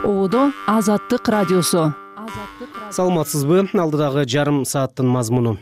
Оодо Азаттык радиосу. Саламатсызбы? Алдыдагы жарым сааттын мазмуну.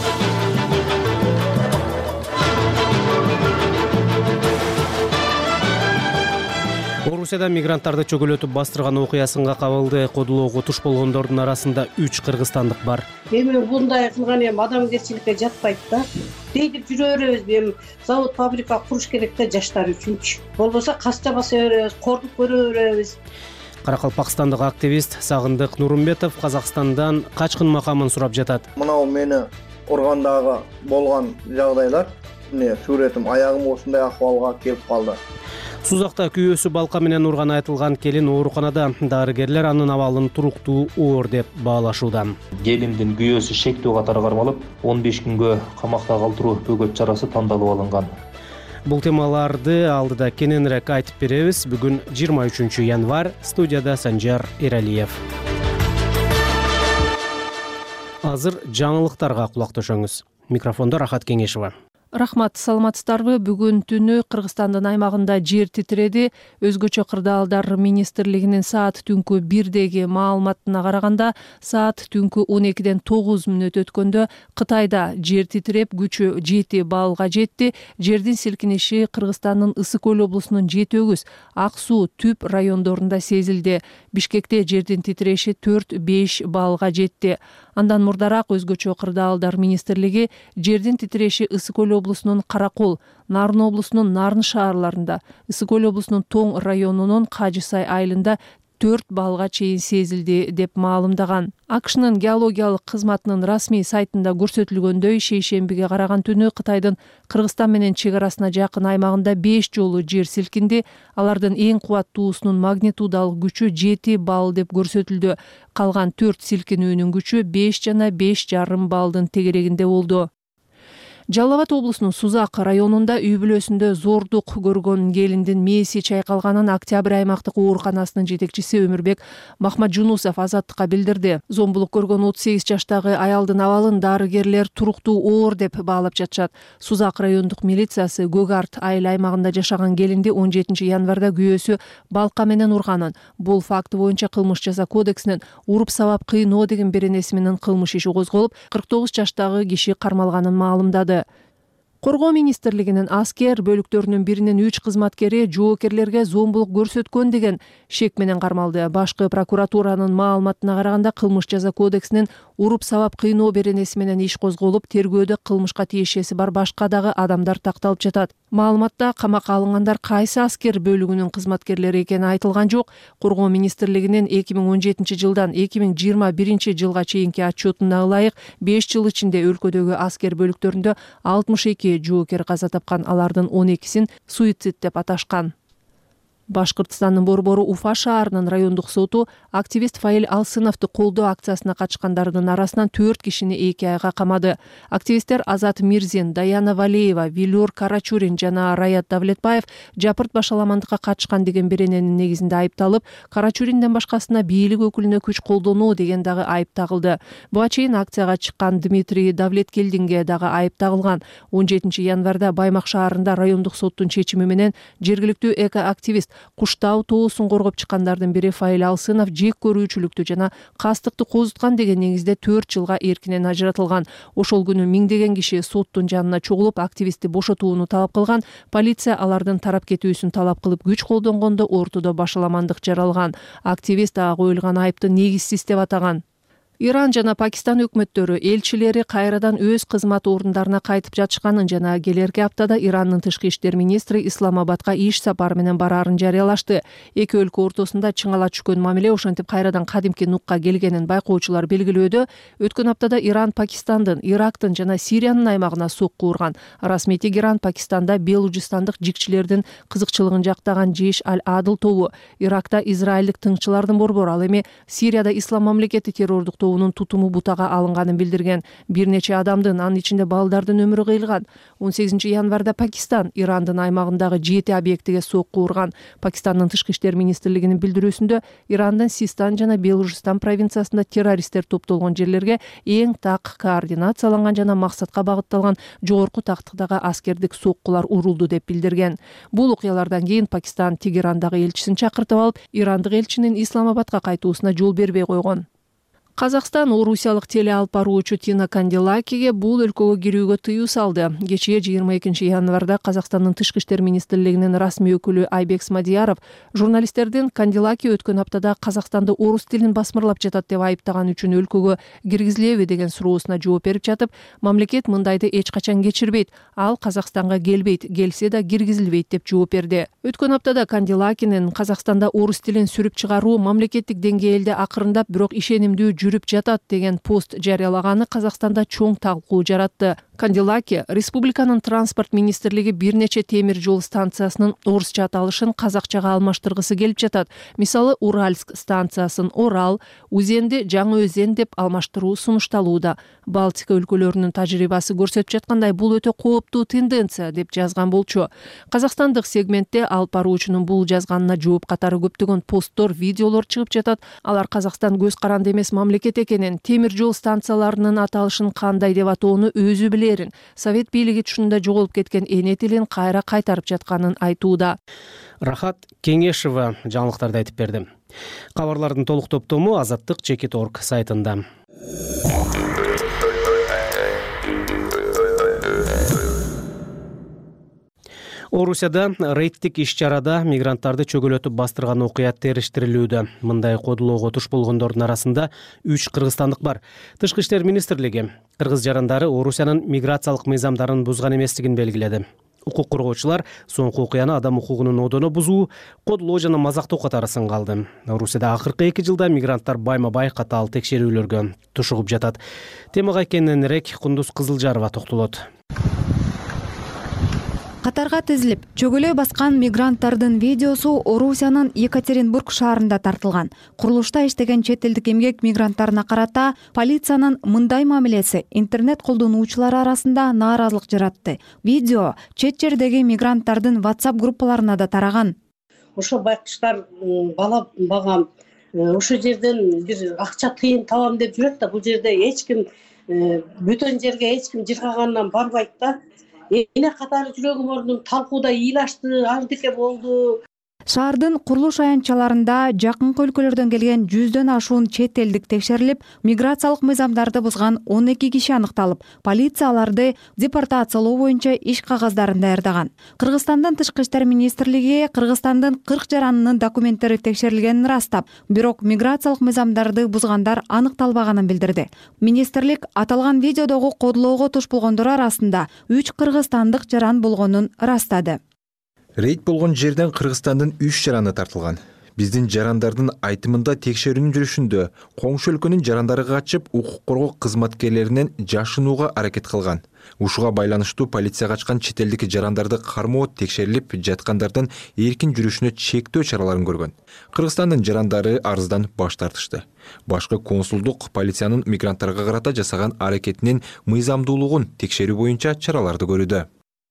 Орусияда мигранттарды чөгөлөтүп бастырган окуясынга кабылды. Кодулоого туш болгондордун арасында 3 кыргызстандык бар. Эми мындай кылган адамгерчиликке жатпайт да. Дейдип жүрө беребиз, эми завод, фабрика куруш керек да жаштар үчүнчү. Болбосо касча баса беребиз, кордук көрө беребиз. Каракалпакстандык активист Сагындык Нурумбетов Казакстандан качкын макамын сурап жатат. Мынау мени ургандагы болгон жагдайлар, мына сүрөтүм аягым ушундай акыбалга келип калды. Сузакта күйөөсү балка менен урганы айтылган келин ооруканада. Дарыгерлер анын абалын туруктуу оор деп баалашууда. Келиндин күйөөсү шектүү катары кармалып, 15 күнгө камакта калтыруу бөгөт чарасы тандалып алынган. Бул темаларды алдыда кененирээк айтып беребиз. Бүгүн 23 январь. Студияда Санжар Эралиев. Азыр жаңылыктарга кулак төшөңүз. Микрофондо Рахат Кеңешова. Рахмат, саламатсыздарбы? Бүгүн түнү Кыргызстандын аймагында жер титиреди. Өзгөчө кырдаалдар министрлигинин саат түнкү 1деги маалыматына караганда, саат түнкү 12ден 9 мүнөт өткөндө Кытайда жер титиреп, күчү 7 баллга жетти. Жердин силкиниши Кыргызстандын Ысык Көл облусунун Жети-Өгүз, Ак Суу, Түп райондорунда сезилди. Бишкекте жердин титиреши 4-5 баллга жетти. Андан мурдараак өзгөчө кырдаалдар министрлиги жердин титиреши Ысык Көл облусунун Каракол, Нарын облусунун Нарын шаарларында, Ысык Көл облусунун Тоң районунун Кажы Сай айылында 4 баллга чейин сезилди деп маалымдаган. АКШнын геологиялык кызматынын расмий сайтында көрсөтүлгөндөй, шейшембиге караган түнү Кытайдын Кыргызстан менен чек арасына жакын аймагында 5 жолу жер силкинди. Алардын эң кубаттуусунун магнитудалык күчү 7 балл деп көрсөтүлдү. Калган 4 силкинүүнүн күчү 5 жана 5,5 баллдын тегерегинде болду. Жалал Абад облусунун Сузак районунда үй бүлөсүндө зордук көргөн келиндин мээси чайкалганын Октябрь аймактык ооруканасынын жетекчиси Өмүрбек Махмаджунусов Азаттыкка билдирди. Зомбулук көргөн 38 жаштагы аялдын абалын дарыгерлер туруктуу оор деп баалап жатышат. Сузак райондук милициясы Көк Арт айыл аймагында жашаган келинди 17 январда күйөөсү балка менен урганын. Бул факты боюнча кылмыш жаза кодексинин уруп сабап кыйноо деген беренеси менен кылмыш иши козголуп, 49 жаштагы киши кармалганын маалымдады. Коргоо министрлигинин аскер бөлүктөрүнүн биринин 3 кызматкери жоокерлерге зомбулук көрсөткөн деген шек менен кармалды. Башкы прокуратуранын маалыматына караганда, кылмыш жаза кодексинин уруп сабап кыйноо беренеси менен иш козголуп, тергөөдө кылмышка тиешеси бар башка дагы адамдар такталып жатат. Маалыматта камакка алынгандар кайсы аскер бөлүгүнүн кызматкерлери экени айтылган жок. Коргоо министрлигинин 2017 жылдан 2021 жылга чейинки отчетуна ылайык 5 жыл ичинде өлкөдөгү аскер бөлүктөрүндө 62 жоокер каза тапкан, алардын 12син суицид деп аташкан. Башкыртстандын Борбору Уфа шаарынын райондук соту активист Фаил Алсыновду колдоо акциясына катышкандардын арасынан 4 кишини 2 айга камады. Активисттер Азат Мирзин, Даяна Валеева, Вилюр Карачурин жана Раят Давлетбаев жапырт башаламандыкка катышкан деген берененин негизинде айыпталып, Карачуринден башкасына бийлик өкүлүнө күч колдонуу деген дагы айып тагылды. Буга чейин акцияга чыккан Дмитрий Давлеткелдинге дагы айып тагылган. 17 январда Баймак шаарында райондук соттун чечими менен жергиликтүү эко-активист Куштау тоосун коргоп чыккандардын бири Фаил Алсынов жек көрүүчүлүктү жана кастыкты козуткан деген негизде 4 жылга эркинен ажыратылган. Ошол күнү миңдеген киши соттун жанына чогулуп, активистти бошотууну талап кылган. Полиция алардын тарап кетүүсүн талап кылып, күч колдонгондо ортодо башаламандык жаралган. Активист ага коюлган айыпты негизсиз деп атаган. Иран жана Пакистан өкмөттөрү элчилери кайрадан өз кызмат орундарына кайтып жатышканын жана келерки аптада Ирандын тышкы иштер министри Исламабадка иш сапары менен бараарын жарыялашты. Эки өлкө ортосунда чыңала түшкөн мамиле ошентип кайрадан кадимки нукка келгенин байкоочулар белгилөөдө. Өткөн аптада Иран Пакистандын, Ирактын жана Сириянын аймагына сокку урган. Расмий Тегеран Пакистанда белужистандык жикчилердин кызыкчылыгын жактаган Жейш аль-Адыл тобу, Иракта израилдик тыңчылардын борбору, ал эми Сирияда Ислам мамлекети террордук тобунун тутуму бутага алынганын билдирген. Бир нече адамдын, анын ичинде балдардын өмүрү кыйылган. 18 январда Пакистан Ирандын аймагындагы 7 объектиге сокку урган. Пакистандын тышкы иштер министрлигинин билдирүүсүндө Ирандын Систан жана Белужистан провинциясында террористтер топтолгон жерлерге эң так координацияланган жана максатка багытталган жогорку тактыкдагы аскердик соккулар урулду деп билдирген. Бул окуялардан кийин Пакистан Тегерандагы элчисин чакыртып алып, ирандык элчинин Исламабадка кайтуусуна жол бербей койгон. Казакстан орусиялык теле алып баруучу Тина Канделакиге бул өлкөгө кирүүгө тыюу салды. Кечээ 22 январда Казакстандын тышкы иштер министрлигинин расмий өкүлү Айбек Смадияров журналисттердин Канделаки өткөн аптада Казакстанды орус тилин басмырлап жатат деп айыптаган үчүн өлкөгө киргизилеби деген суроосуна жооп берип жатып, мамлекет мындайды эч качан кечирбейт, ал Казакстанга келбейт, келсе да киргизилбейт деп жооп берди. Өткөн аптада Канделакинин Казакстанда орус тилин сүрүп чыгаруу мамлекеттик деңгээлде акырындап, бирок ишенимдүү жүрүп жатат деген пост жарыялаганы Казакстанда чоң талкуу жаратты. Канделаки республиканын транспорт министрлиги бир нече темир жол станциясынын орусча аталышын казакчага алмаштыргысы келип жатат. Мисалы, Уральск станциясын Орал, Узенди Жаңы Өзен деп алмаштыруу сунушталууда. Балтика өлкөлөрүнүн тажрыйбасы көрсөтүп жаткандай, бул өтө кооптуу тенденция деп жазган болчу. Казакстандык сегментте алып баруучунун бул жазганына жооп катары көптөгөн посттор, видеолор чыгып жатат. Алар Казакстан көз каранды эмес мамлекет экенин, темир жол станцияларынын аталышын кандай деп атоону өзү билерин, Совет бийлиги тушунда жоголуп кеткен эне тилин кайра кайтарып жатканын айтууда. Рахат Кеңешева жаңылыктарды айтып берди. Кабарлардын толук топтому Азаттык.org сайтында. Орусияда рейдтик иш-чарада мигранттарды чөгөлөтүп бастырган окуя териштирилүүдө. Мындай кодулоого туш болгондордун арасында 3 кыргызстандык бар. Тышкы иштер министрлиги кыргыз жарандары Орусиянын миграциялык мыйзамдарын бузган эместигин белгиледи. Укук коргоочулар соңку окуяны адам укугунун одоно бузуу, кодулоо жана мазактоо катары сынга алды. Орусияда акыркы 2 жылда мигранттар байма-бай катаал текшерүүлөргө тушугуп жатат. Темага кененирээк Кундуз Кызылжарова токтолот. Катарга тизилип, чөгөлөй баскан мигранттардын видеосу Орусиянын Екатеринбург шаарында тартылган. Курулушта иштеген чет элдик эмгек мигранттарына карата полициянын мындай мамилеси интернет колдонуучулар арасында нааразылык жаратты. Видео чет жердеги мигранттардын WhatsApp группаларына да тараган. Ошо байкуштар бала багам, ошо жерден бир акча тыйын табам деп жүрөт да, бул жерде эч ким бөтөн жерге эч ким жыргагандан барбайт да. Эне катары жүрөгүм ордун талкууда ыйлашты, ардыке болду. Шаардын курулуш аянтчаларында жакынкы өлкөлөрдөн келген 100дөн ашуун чет элдик текшерилип, миграциялык мыйзамдарды бузган 12 киши аныкталып, полиция аларды депортациялоо боюнча иш кагаздарын даярдаган. Кыргызстандын тышкы иштер министрлиги Кыргызстандын 40 жаранынын документтери текшерилгенин ырастап, бирок миграциялык мыйзамдарды бузгандар аныкталбаганын билдирди. Министрлик аталган видеодогу кодулоого туш болгондор арасында 3 кыргызстандык жаран болгонун ырастады. Рейд болгон жерден Кыргызстандын 3 жараны тартылган. Биздин жарандардын айтымында текшерүүнүн жүрүшүндө коңшу өлкөнүн жарандары качып, укук коргоо кызматкерлеринен жашынууга аракет кылган. Ушуга байланыштуу полицияга ачкан чет элдик жарандарды кармоо текшерилип, жаткандардын эркин жүрүшүнө чектөө чараларын көргөн. Кыргызстандын жарандары арыздан баш тартышты. Башкы консулдук полициянын мигранттарга карата жасаган аракетинин мыйзамдуулугун текшерүү боюнча чараларды көрүүдө.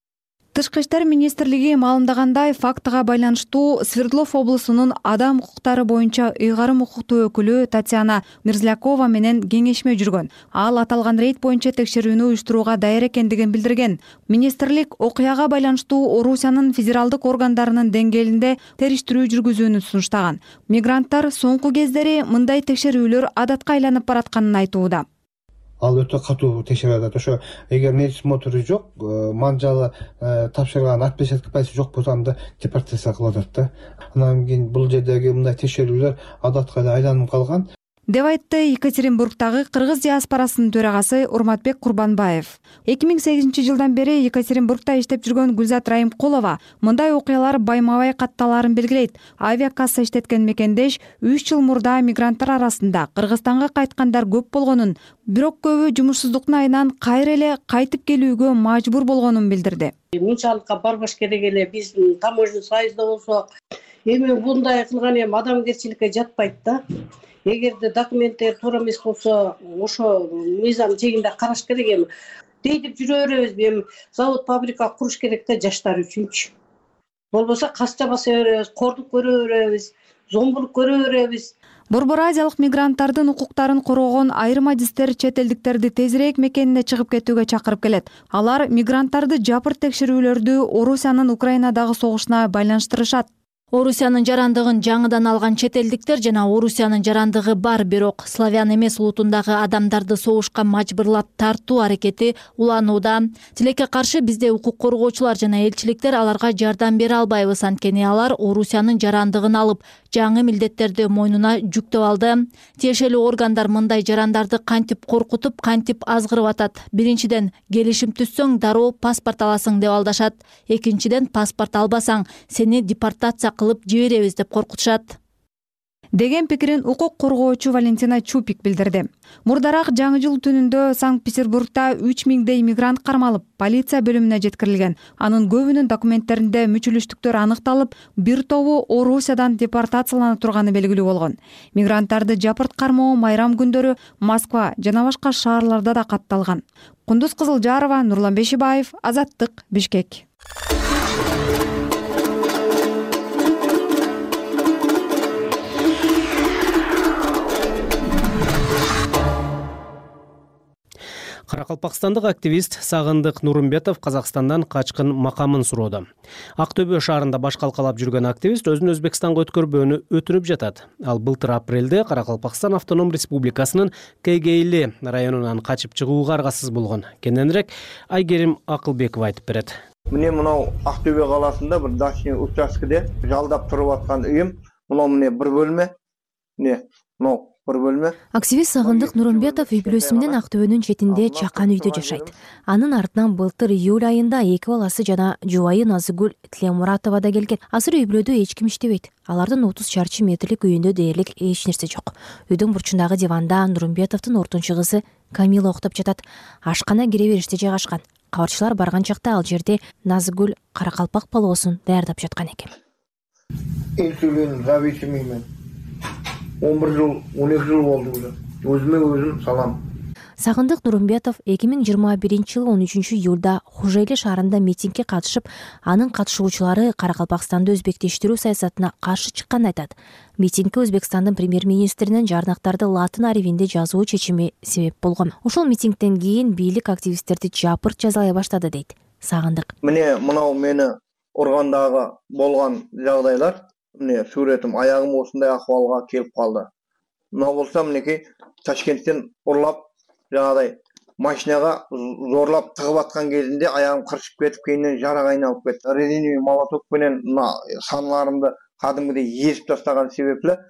Тышкы иштер министрлиги маалымдагандай, фактыга байланыштуу Свердлов облусунун адам укуктары боюнча ыйгарым укуктуу өкүлү Татьяна Мирзлякова менен кеңешме жүргөн. Ал аталган рейд боюнча текшерүүнү уюштурууга даяр экендигин билдирген. Министрлик окуяга байланыштуу Орусиянын федералдык органдарынын деңгээлинде териштирүү жүргүзүүнү сунуштаган. Мигранттар соңку кездери мындай текшерүүлөр адатка айланып баратканын айтууда. Ал өтө катуу текшерип атат. Ошо эгер медсмотру жок, манжалы тапшырган отпечатка пальца жок болсо анда депортация кылып атат да. Анан кийин бул жердеги мындай текшерүүлөр адатка айланып калган. деп айтты Екатеринбургтагы кыргыз диаспорасынын төрагасы Урматбек Курбанбаев. 2008 жылдан бери Екатеринбургта иштеп жүргөн Гүлзат Райымкулова мындай окуялар байма-бай катталарын белгилейт. Авиакасса иштеткен мекендеш 3 жыл мурда мигранттар арасында Кыргызстанга кайткандар көп болгонун, бирок көбү жумушсуздуктун айынан кайра эле кайтып келүүгө мажбур болгонун билдирди. Мынчалыкка барбаш керек эле, биз таможня союзда болсок, эми мындай кылган эми адамгерчиликке жатпайт да. Эгерде документтер туура эмес болсо ошо мыйзам жээгинде караш керек. Эми дейдип жүрө беребизби, эми завод фабрика куруш керек да жаштар үчүнчү. Болбосо касча баса беребиз, кордук көрө беребиз, зомбулук көрө беребиз. Борбор азиялык мигранттардын укуктарын коргогон айрым адистер чет элдиктерди тезирээк мекенине чыгып кетүүгө чакырып келет. Алар мигранттарды жапырт текшерүүлөрдү Орусиянын Украинадагы согушуна байланыштырышат. Орусиянын жарандыгын жаңыдан алган чет элдиктер жана Орусиянын жарандыгы бар, бирок славян эмес улутундагы адамдарды согушка мажбурлап тартуу аракети уланууда. Тилекке каршы бизде укук коргоочулар жана элчиликтер аларга жардам бере албайбыз, анткени алар Орусиянын жарандыгын алып, жаңы милдеттерди мойнуна жүктөп алды. Тиешелүү органдар мындай жарандарды кантип коркутуп, кантип азгырып атат. Биринчиден, келишим түзсөң дароо паспорт аласың деп алдашат. Экинчиден, паспорт албасаң сени депортация кылып жиберебиз деп коркутушат деген пикирин укук коргоочу Валентина Чупик билдирди. Мурдараак жаңы жыл түнүндө Санкт-Петербургда 3000дей мигрант кармалып, полиция бөлүмүнө жеткирилген. Анын көбүнүн документтеринде мүчүлүштүктөр аныкталып, бир тобу Орусиядан депортациялана турганы белгилүү болгон. Мигранттарды жапырт кармоо майрам күндөрү Москва жана башка шаарларда да катталган. Кундуз Кызылжарова, Нурлан Бешибаев, Азаттык, Бишкек. Каракалпакстандык активист Сагындык Нурумбетов Казакстандан качкын макамын суроодо. Актөбө шаарында баш калкалап жүргөн активист өзүн Өзбекстанга өткөрбөөнү өтүнүп жатат. Ал былтыр апрелде Каракалпакстан автоном республикасынын Кейгейли районунан качып чыгууга аргасыз болгон. Кененирээк Айгерим Акылбекова айтып берет. Міне мынау Ақтөбе қаласында бір дачный учаскеде жалдап тұрып атқан үйім. Мынау міне бір бөлме. Мынау бір бөлме. Активист Сагындык Нурумбетов үй бүлөсү менен Актөбөнүн четинде чакан үйдө жашайт. Анын артынан былтыр июль айында 2 баласы жана жубайы Назыгүл Тлемуратова да келген. Азыр үй бүлөдө эч ким иштебейт. Алардын 30 чарчы метрлик үйүндө дээрлик эч нерсе жок. Үйдүн бурчундагы диванда Нурумбетовдун ортончу кызы Камила октоп жатат. Ашкана кире бериште жайгашкан. Кабарчылар барган чакта ал жерде Назыгүл каракалпак палоосун даярдап жаткан экен. Инсулин зависимиймен 11 жыл, 12 жыл болду уже. Өзүмө өзүм салам. Сагындык Нурумбетов 2021-жылы 13 июлда Хужейли шаарында митингге катышып, анын катышуучулары Каракалпакстанды өзбектештирүү саясатына каршы чыкканын айтат. Митингге Өзбекстандын премьер-министринин жарнактарды латын арифинде жазуу чечими себеп болгон. Ошол митингден кийин бийлик активисттерди жапырт жазалай баштады дейт Сагындык. Міне мынау мени ургандагы болгон жагдайлар, міне сүрөтүм аягым осундай акыбалга келип калды. Мына болсо минекей Ташкенттен урлап жаңадай машинага зорлап тыгып аткан кезинде аягым кыршып кетип, кейинен жарак айналып кетти. Резиновый молоток менен мына санларымды кадимгидей езип тастаган себепле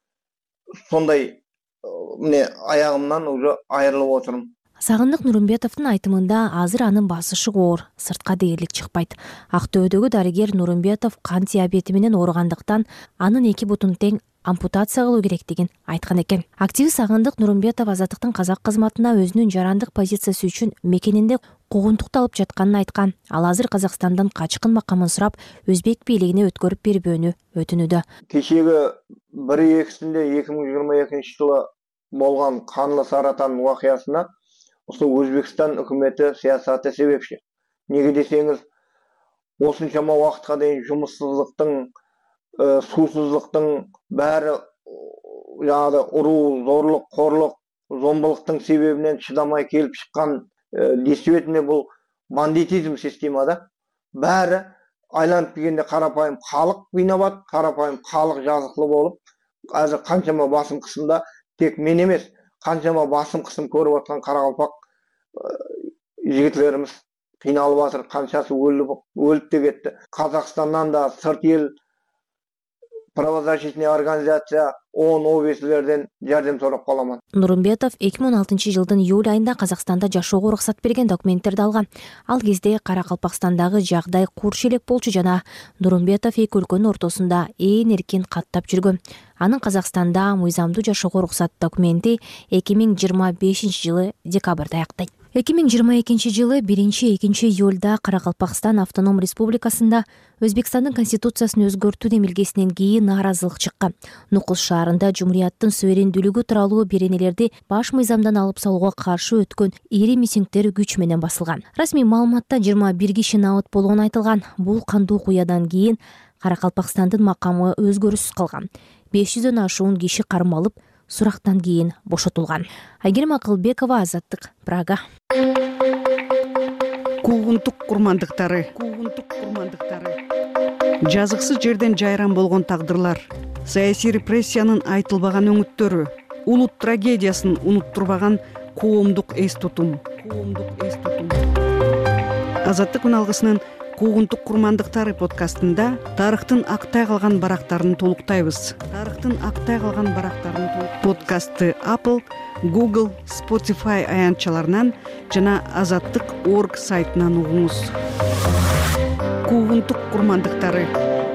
сондай міне аягымдан уже айрылып отурум. Сагындык Нурумбетовдун айтымында азыр анын басышы оор, сыртка дээрлик чыкпайт. Актөбөдөгү дарыгер Нурумбетов кант диабети менен ооругандыктан анын 2 бутун тең ампутация кылуу керектигин айткан экен. Активист Сагындык Нурумбетов Азаттыктын казак кызматына өзүнүн жарандык позициясы үчүн мекенинде куугунтукту алып жатканын айткан. Ал азыр Казакстандан качкын макамын сурап, өзбек бийлигине өткөрүп бербөөнү өтүнүүдө. Кечеги 1-2-синде 2022-жылы болгон канлы саратан убакыясына осы Өзбекстан үкіметі саясаты себепші. Неге десеңіз, осыншама уақытқа дейін жұмыссыздықтың, сусыздықтың бәрі жаңағы ұру, зорлық, қорлық, зомбылықтың себебінен шыдамай келіп шыққан действительно бұл бандитизм системада бәрі айланып келгенде қарапайым халық қинабат, қарапайым халық жазықлы болып, қазір қаншама басым қысымда тек мен емес, қаншама басым қысым көріп отқан Қарақалпақ жігітлеріміз қиналып жатыр, қаншасы өліп те кетті. Қазақстаннан да сырт ел правозащитный организация ООН-ОБС'лерден жардам сурап каламын. Нурумбетов 2016 жылдын июль айында Казакстанда жашоого уруксат берген документтерди алган. Ал кезде Каракалпакстандагы жагдай курч элек болчу жана Нурумбетов эки өлкөнүн ортосунда ээн эркин каттап жүргөн. Анын Казакстанда мыйзамдуу жашоого уруксат документи 2025 жылы декабрда аяктайт. 2022 жылы 1-2 июлда Каракалпакстан автоном республикасында Өзбекстандын конституциясын өзгөртүү демилгесинен кийин нааразылык чыккан. Нукус шаарында жумурияттын суверендүүлүгү тууралуу беренелерди баш мыйзамдан алып салууга каршы өткөн ири митингдер күч менен басылган. Расмий маалыматта 21 киши набыт болгону айтылган. Бул кандуу окуядан кийин Каракалпакстандын макамы өзгөрүүсүз калган. 500дөн ашуун киши кармалып, сурактан кийин бошотулган. Айгерим Акылбекова, Азаттык, Прага. Куугунтук курмандыктары. Жазыксыз жерден жайран болгон тагдырлар, саясий репрессиянын айтылбаган өңүттөрү, улут трагедиясын унуттурбаган коомдук эс тутум. Азаттык үналгысынын Куугунтук курмандыктары подкастында тарыхтын актай калган барактарын толуктайбыз. Подкастты Apple, Google, Spotify аянтчаларынан жана azattik.org сайтынан угуңуз. Куугунтук курмандыктары.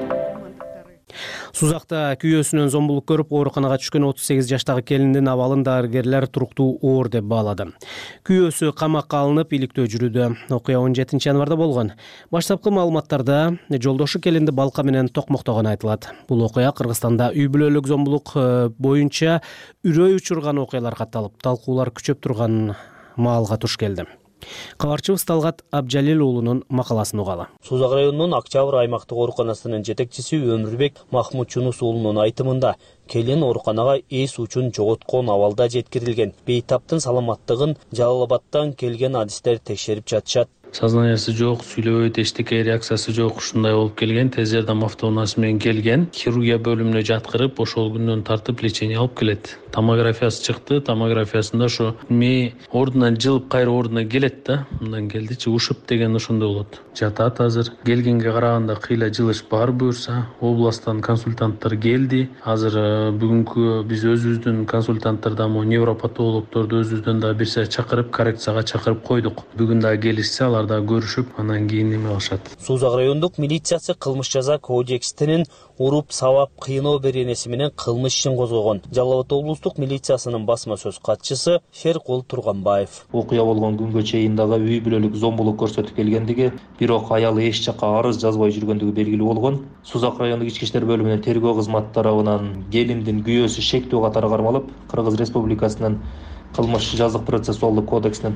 Сузакта күйөөсүнөн зомбулук көрүп ооруканага түшкөн 38 жаштагы келиндин абалын дарыгерлер туруктуу оор деп баалады. Күйөөсү камакка алынып, иликтөө жүрүүдө. Окуя 17 январда болгон. Баштапкы маалыматтарда жолдошу келинди балка менен токмоктогону айтылат. Бул окуя Кыргызстанда үй бүлөлүк зомбулук боюнча үрөй учурган окуялар катталып, талкуулар күчөп турган маалга туш келди. Кабарчыбыз Талгат Абжалил уулунун макаласын угалы. Сузак районунун Октябрь аймактык ооруканасынын жетекчиси Өмүрбек Махмут Жунус уулунун айтымында келин ооруканага эс учун жоготкон абалда жеткирилген. Бейтаптын саламаттыгын Жалал Абадтан келген адистер текшерип жатышат. Сознаниясы жок, сүйлөбөйт, эчтеке реакциясы жок, ушундай болуп келген. Тез жардам автоунаасы менен келген. Хирургия бөлүмүнө жаткырып, ошол күндөн тартып лечение алып келет. Томографиясы чыкты. Томографиясында ошо ми ордунан жылып кайра ордуна келет да. Мындан келдичи ушуп деген ошондой болот. Жатат азыр. Келгенге караганда кыйла жылыш бар буюрса. Областтан консультанттар келди. Азыр бүгүнкү биз өзүбүздүн консультанттардан невропатологдорду өзүбүздөн да бир сая чакырып, коррекцияга чакырып койдук. Бүгүн да келишсе алар да көрүшүп, анан кийин эме кылышат. Сузак райондук милициясы кылмыш жаза кодексинин уруп сабап кыйноо беренеси менен кылмыш ишин козгогон. Жалал Абад облустук милициясынын басма сөз катчысы Шеркул Турганбаев. Окуя болгон күнгө чейин дагы үй бүлөлүк зомбулук көрсөтүп келгендиги, бирок аялы эч жакка арыз жазбай жүргөндүгү белгилүү болгон. Сузак райондук ички иштер бөлүмүнүн тергөө кызматы тарабынан келиндин күйөөсү шектүү катары кармалып, Кыргыз Республикасынын Кылмыш жазык процессуалдык кодексинин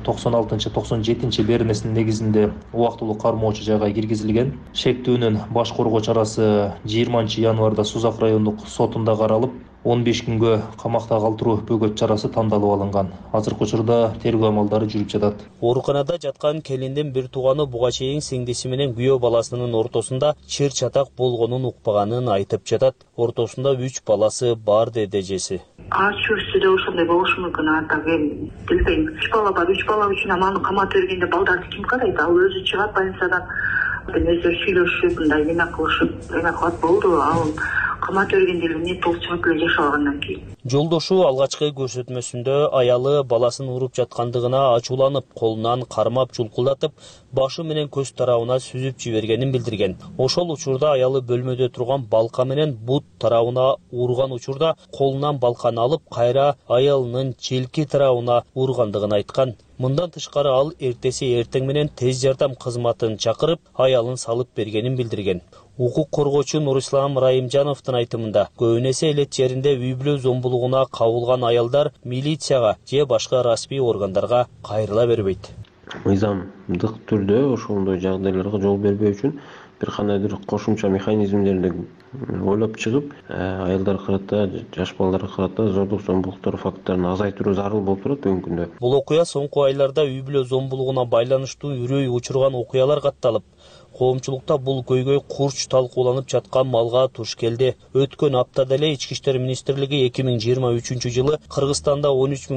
96-97 беренесинин негизинде убактылуу кармоочу жайга киргизилген. Шектүүнүн баш коргоо чарасы 20 январда Сузак райондук сотунда каралып, 15 күнгө камакта калтыруу бөгөт чарасы тандалып алынган. Азыркы учурда тергөө амалдары жүрүп жатат. Ооруканада жаткан келиндин бир тууганы буга чейин сиңдиси менен күйөө баласынын ортосунда чыр чатак болгонун укпаганын айтып жатат. Ортосунда 3 баласы бар деди эжеси. Чүрсүдө ошондой болушу мүмкүн. Билбейм. 3 бала бар. 3 бала үчүн аманы каматып бергенде балдарды ким карайт? Ал өзү чыгат больницадан. Өздөрү сүйлөшүп, мындай эме кылышып, эме кылат болду. Ал каматып бергенде эле не толук чыгып эле жашап алгандан кийин. Жолдошу алгачкы көрсөтмөсүндө аялы баласын уруп жаткандыгына ачууланып, колунан кармап чулкулдатып, башы менен көз тарабына сүзүп жибергенин билдирген. Ошол учурда аялы бөлмөдө турган балка менен бут тарабына урган учурда колунан балканы алып, кайра аялынын челки тарабына ургандыгын айткан. Мындан тышкары ал эртеси эртең менен тез жардам кызматын чакырып, аялын салып бергенин билдирген. Укук коргоочу Нурислам Райымжановдун айтымында, көбүн эсе элет жеринде үй бүлө зомбулугуна кабылган аялдар милицияга же башка расмий органдарга кайрыла бербейт. Мыйзамдык түрдө ошондой жагдайларга жол бербөө үчүн бир кандайдыр кошумча механизмдерди ойлоп чыгып, аялдар кырата, жаш балдар кырата зордук зомбулуктар факттарын азайтыруу зарыл болуп турат бүгүнкү күндө. Бул окуя соңку айларда үй бүлө зомбулугуна байланыштуу үрөй учурган окуялар катталып, коомчулукта бул көйгөй курч талкууланып жаткан малга туш келди. Өткөн аптада эле Ички иштер министрлиги 2023 жылы Кыргызстанда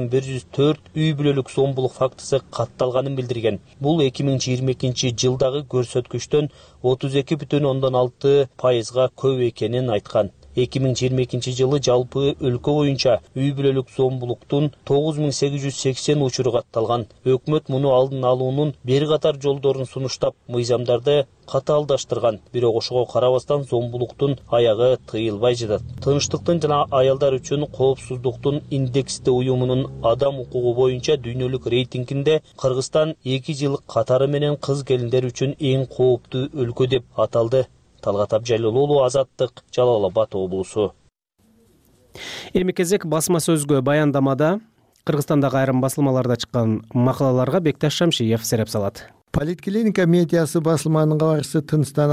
13104 үй бүлөлүк зомбулук фактысы катталганын билдирген. Бул 2022 жылдагы көрсөткүчтөн 32,6%га көп экенин айткан. 2022 жылы жалпы өлкө боюнча үй бүлөлүк зомбулуктун 9880 учуру катталган. Өкмөт муну алдын алуунун бир катар жолдорун сунуштап, мыйзамдарды катаалдаштырган. Бирок ошого карабастан зомбулуктун аягы тыйылбай жатат. Тынчтыктын жана аялдар үчүн коопсуздуктун индексти уюмунун адам укугу боюнча дүйнөлүк рейтингинде Кыргызстан 2 жыл катары менен кыз келиндер үчүн эң кооптуу өлкө деп аталды. Талгат Абжалилуулу, Азаттык, Жалал Абад облусу. Эми кезек басма сөзгө баяндамада Кыргызстандагы айрым басылмаларда чыккан макалаларга Бекташ Шамшиев сереп салат. Политклиника медиасы басылманын кабарчысы Тыныстан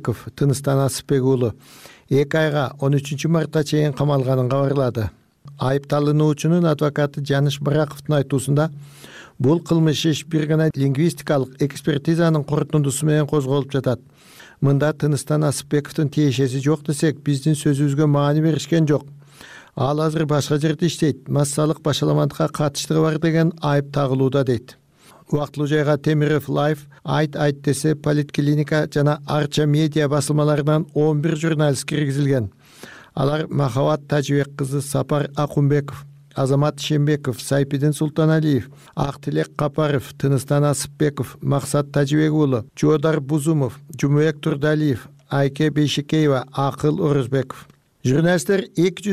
Асыпбек уулу 2 айга 13 мартка чейин камалганын кабарлады. Айыпталуучунун адвокаты Жаныш Бараковдун айтуусунда бул кылмыш иш бир гана лингвистикалык экспертизанын корутундусу менен козголуп жатат. Мында Тыныстан Асыпбековдун тиешеси жок десек, биздин сөзүбүзгө маани беришкен жок. Ал азыр башка жерде иштейт, массалык башаламандыкка катыштыгы бар деген айып тагылууда дейт. Убактылуу жайга Темиров Лайф айт десе Политклиника жана Арча медиа басылмаларынан 11 журналист киргизилген. Алар Махабат Тажибек кызы, Сапар Акунбеков, Азамат Шембеков, Сайпидин Султаналиев, Актилек Капаров, Тыныстан Асыпбеков, Максат Тажибек уулу, Жодар Бузумов, Жумуек Турдалиев, Айке Бейшикеева, Акыл Орузбеков. Журналисттер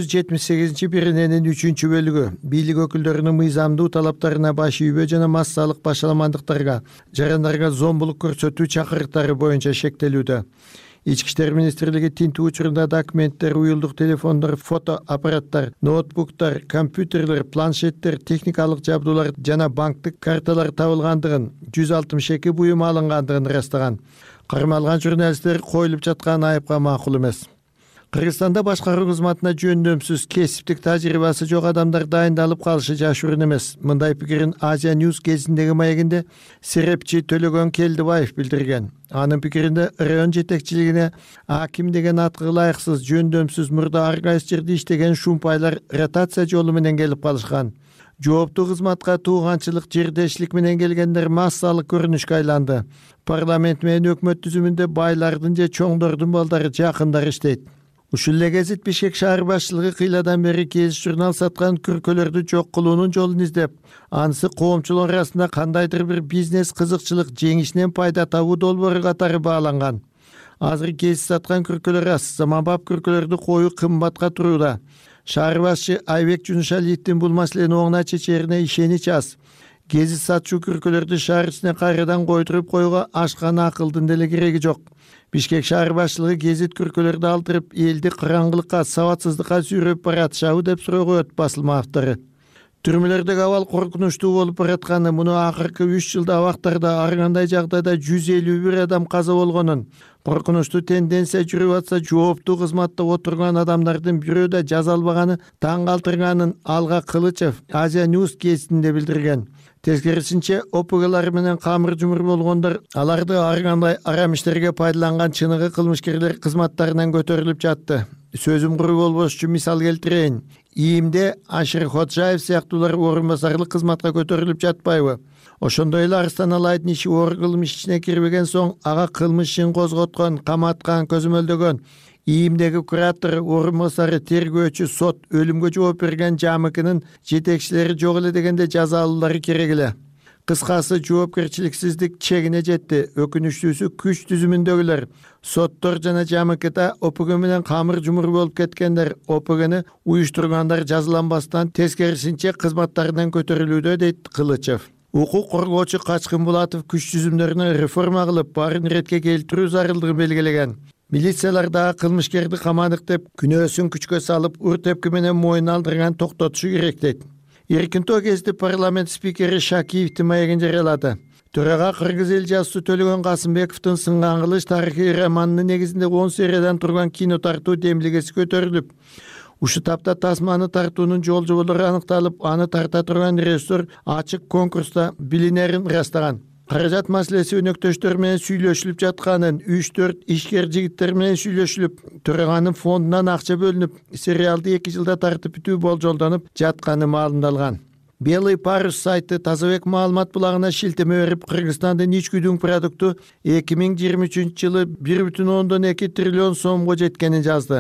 278-бириненин 3-чү бөлүгү бийлик өкүлдөрүнүн мыйзамдуу талаптарына баш ийбөө жана массалык башаламандыктарга, жарандарга зомбулук көрсөтүү чакырыктары боюнча шектелүүдө. Ички иштер министрлиги тинтүү учурунда документтер, уюлдук телефондор, фото аппараттар, ноутбуктар, компьютерлер, планшеттер, техникалык жабдуулар жана банктык карталар табылгандыгын, 162 буюм алынгандыгын ырастаган. Кармалган журналисттер коюлуп жаткан айыпка макул эмес. Кыргызстанда башкаруу кызматына жөндөмсүз кесиптик тажрыйбасы жок адамдар дайындалып калышы жашыруун эмес. Мындай пикирин Азия News кезиндеги маегинде серепчи Төлөгөн Келдибаев билдирген. Анын пикиринде район жетекчилигине аким деген атка ылайыксыз жөндөмсүз мурда ар кайсы жерде иштеген шумпайлар ротация жолу менен келип калышкан. Жооптуу кызматка тууганчылык, жердешлик менен келгендер массалык көрүнүшкө айланды. Парламент менен өкмөт түзүмүндө байлардын же чоңдордун балдары жакындар иштейт. Ушул эле гезит Бишкек шаар башчылыгы кыйладан бери кез журнал саткан күркөлөрдү жок кылуунун жолун издеп, анысы коомчулук арасында кандайдыр бир бизнес кызыкчылык, жеңишинен пайда табуу долбоору катары бааланган. Азыр кез саткан күркөлөр аз, заманбап күркөлөрдү коюу кымбатка турууда. Шаар башчы Айбек Жунушалиевдин бул маселени оңуна чечерине ишенич аз. Гези сатчу күркөлөрдү шаар ичине кайрадан койдуруп коюуга ашкан акылдын деле кереги жок. Бишкек шаар башчылыгы гезит күркөлөрдү алдырып, элди кыраңгылыкка, сабатсыздыкка сүйрөп баратышабы деп суроо коет басылма автору. Түрмөлөрдөгү абал коркунучтуу болуп баратканы, муну акыркы 3 жылда абактарда ар кандай жагдайда 151 адам каза болгонун, коркунучтуу тенденция жүрүп атса, жооптуу кызматта отурган адамдардын бирөө да жаза албаганы таң калтырганын Алга Кылычев Азия News кезинде билдирген. Тескерисинче, ОПГлар менен камыр жумур болгондор аларды ар кандай арам иштерге пайдаланган чыныгы кылмышкерлер кызматтарынан көтөрүлүп жатты. Сөзүм куру болбош үчүн мисал келтирейин. ИИМде Ашир Ходжаев сыяктуулар орун басарлык кызматка көтөрүлүп жатпайбы? Ошондой эле Арстан Алайдын иши оор кылмыш ичине кирбеген соң ага кылмыш ишин козготкон, каматкан, көзөмөлдөгөн ИИМдеги куратор, орун басары, тергөөчү, сот, өлүмгө жооп берген ЖАМКнын жетекчилери жок эле дегенде жаза алуулары керек эле. Кыскасы, жоопкерчиликсиздик чегине жетти. Өкүнүчтүүсү күч түзүмүндөгүлөр, соттор жана ЖАМКда ОПГ менен камыр жумур болуп кеткендер, ОПГны уюштургандар жазаланбастан тескерисинче кызматтарынан көтөрүлүүдө, дейт Кылычев. Укук коргоочу Качкын Булатов күч түзүмдөрүнө реформа кылып, баарын иретке келтирүү зарылдыгын белгилеген. Милициялар дагы кылмышкерди камадык деп күнөөсүн күчкө салып, ур тепки менен моюн алдырган токтотушу керек, дейт. Эркинтөө кезди парламент спикери Шакиевдин маегин жарыялады. Төрага Кыргыз эл жазуусу Төлөгөн Касымбековдун Сынган кылыч тарыхый романынын негизинде 10 сериядан турган кино тартуу демилгеси көтөрүлүп, ушу тапта тасманы тартуунун жол жоболору аныкталып, аны тарта турган режиссер ачык конкурста билинерин ырастаган. Каражат маселеси өнөктөштөр менен сүйлөшүлүп жатканын, 3-4 ишкер жигиттер менен сүйлөшүлүп, төраганын фондунан акча бөлүнүп, сериалды 2 жылда тартып бүтүү болжолдонуп жатканы маалымдалган. Белый парус сайты Тазабек маалымат булагына шилтеме берип, Кыргызстандын ичкүдүн продукту 2023 жылы 1,2 триллион сомго жеткенин жазды.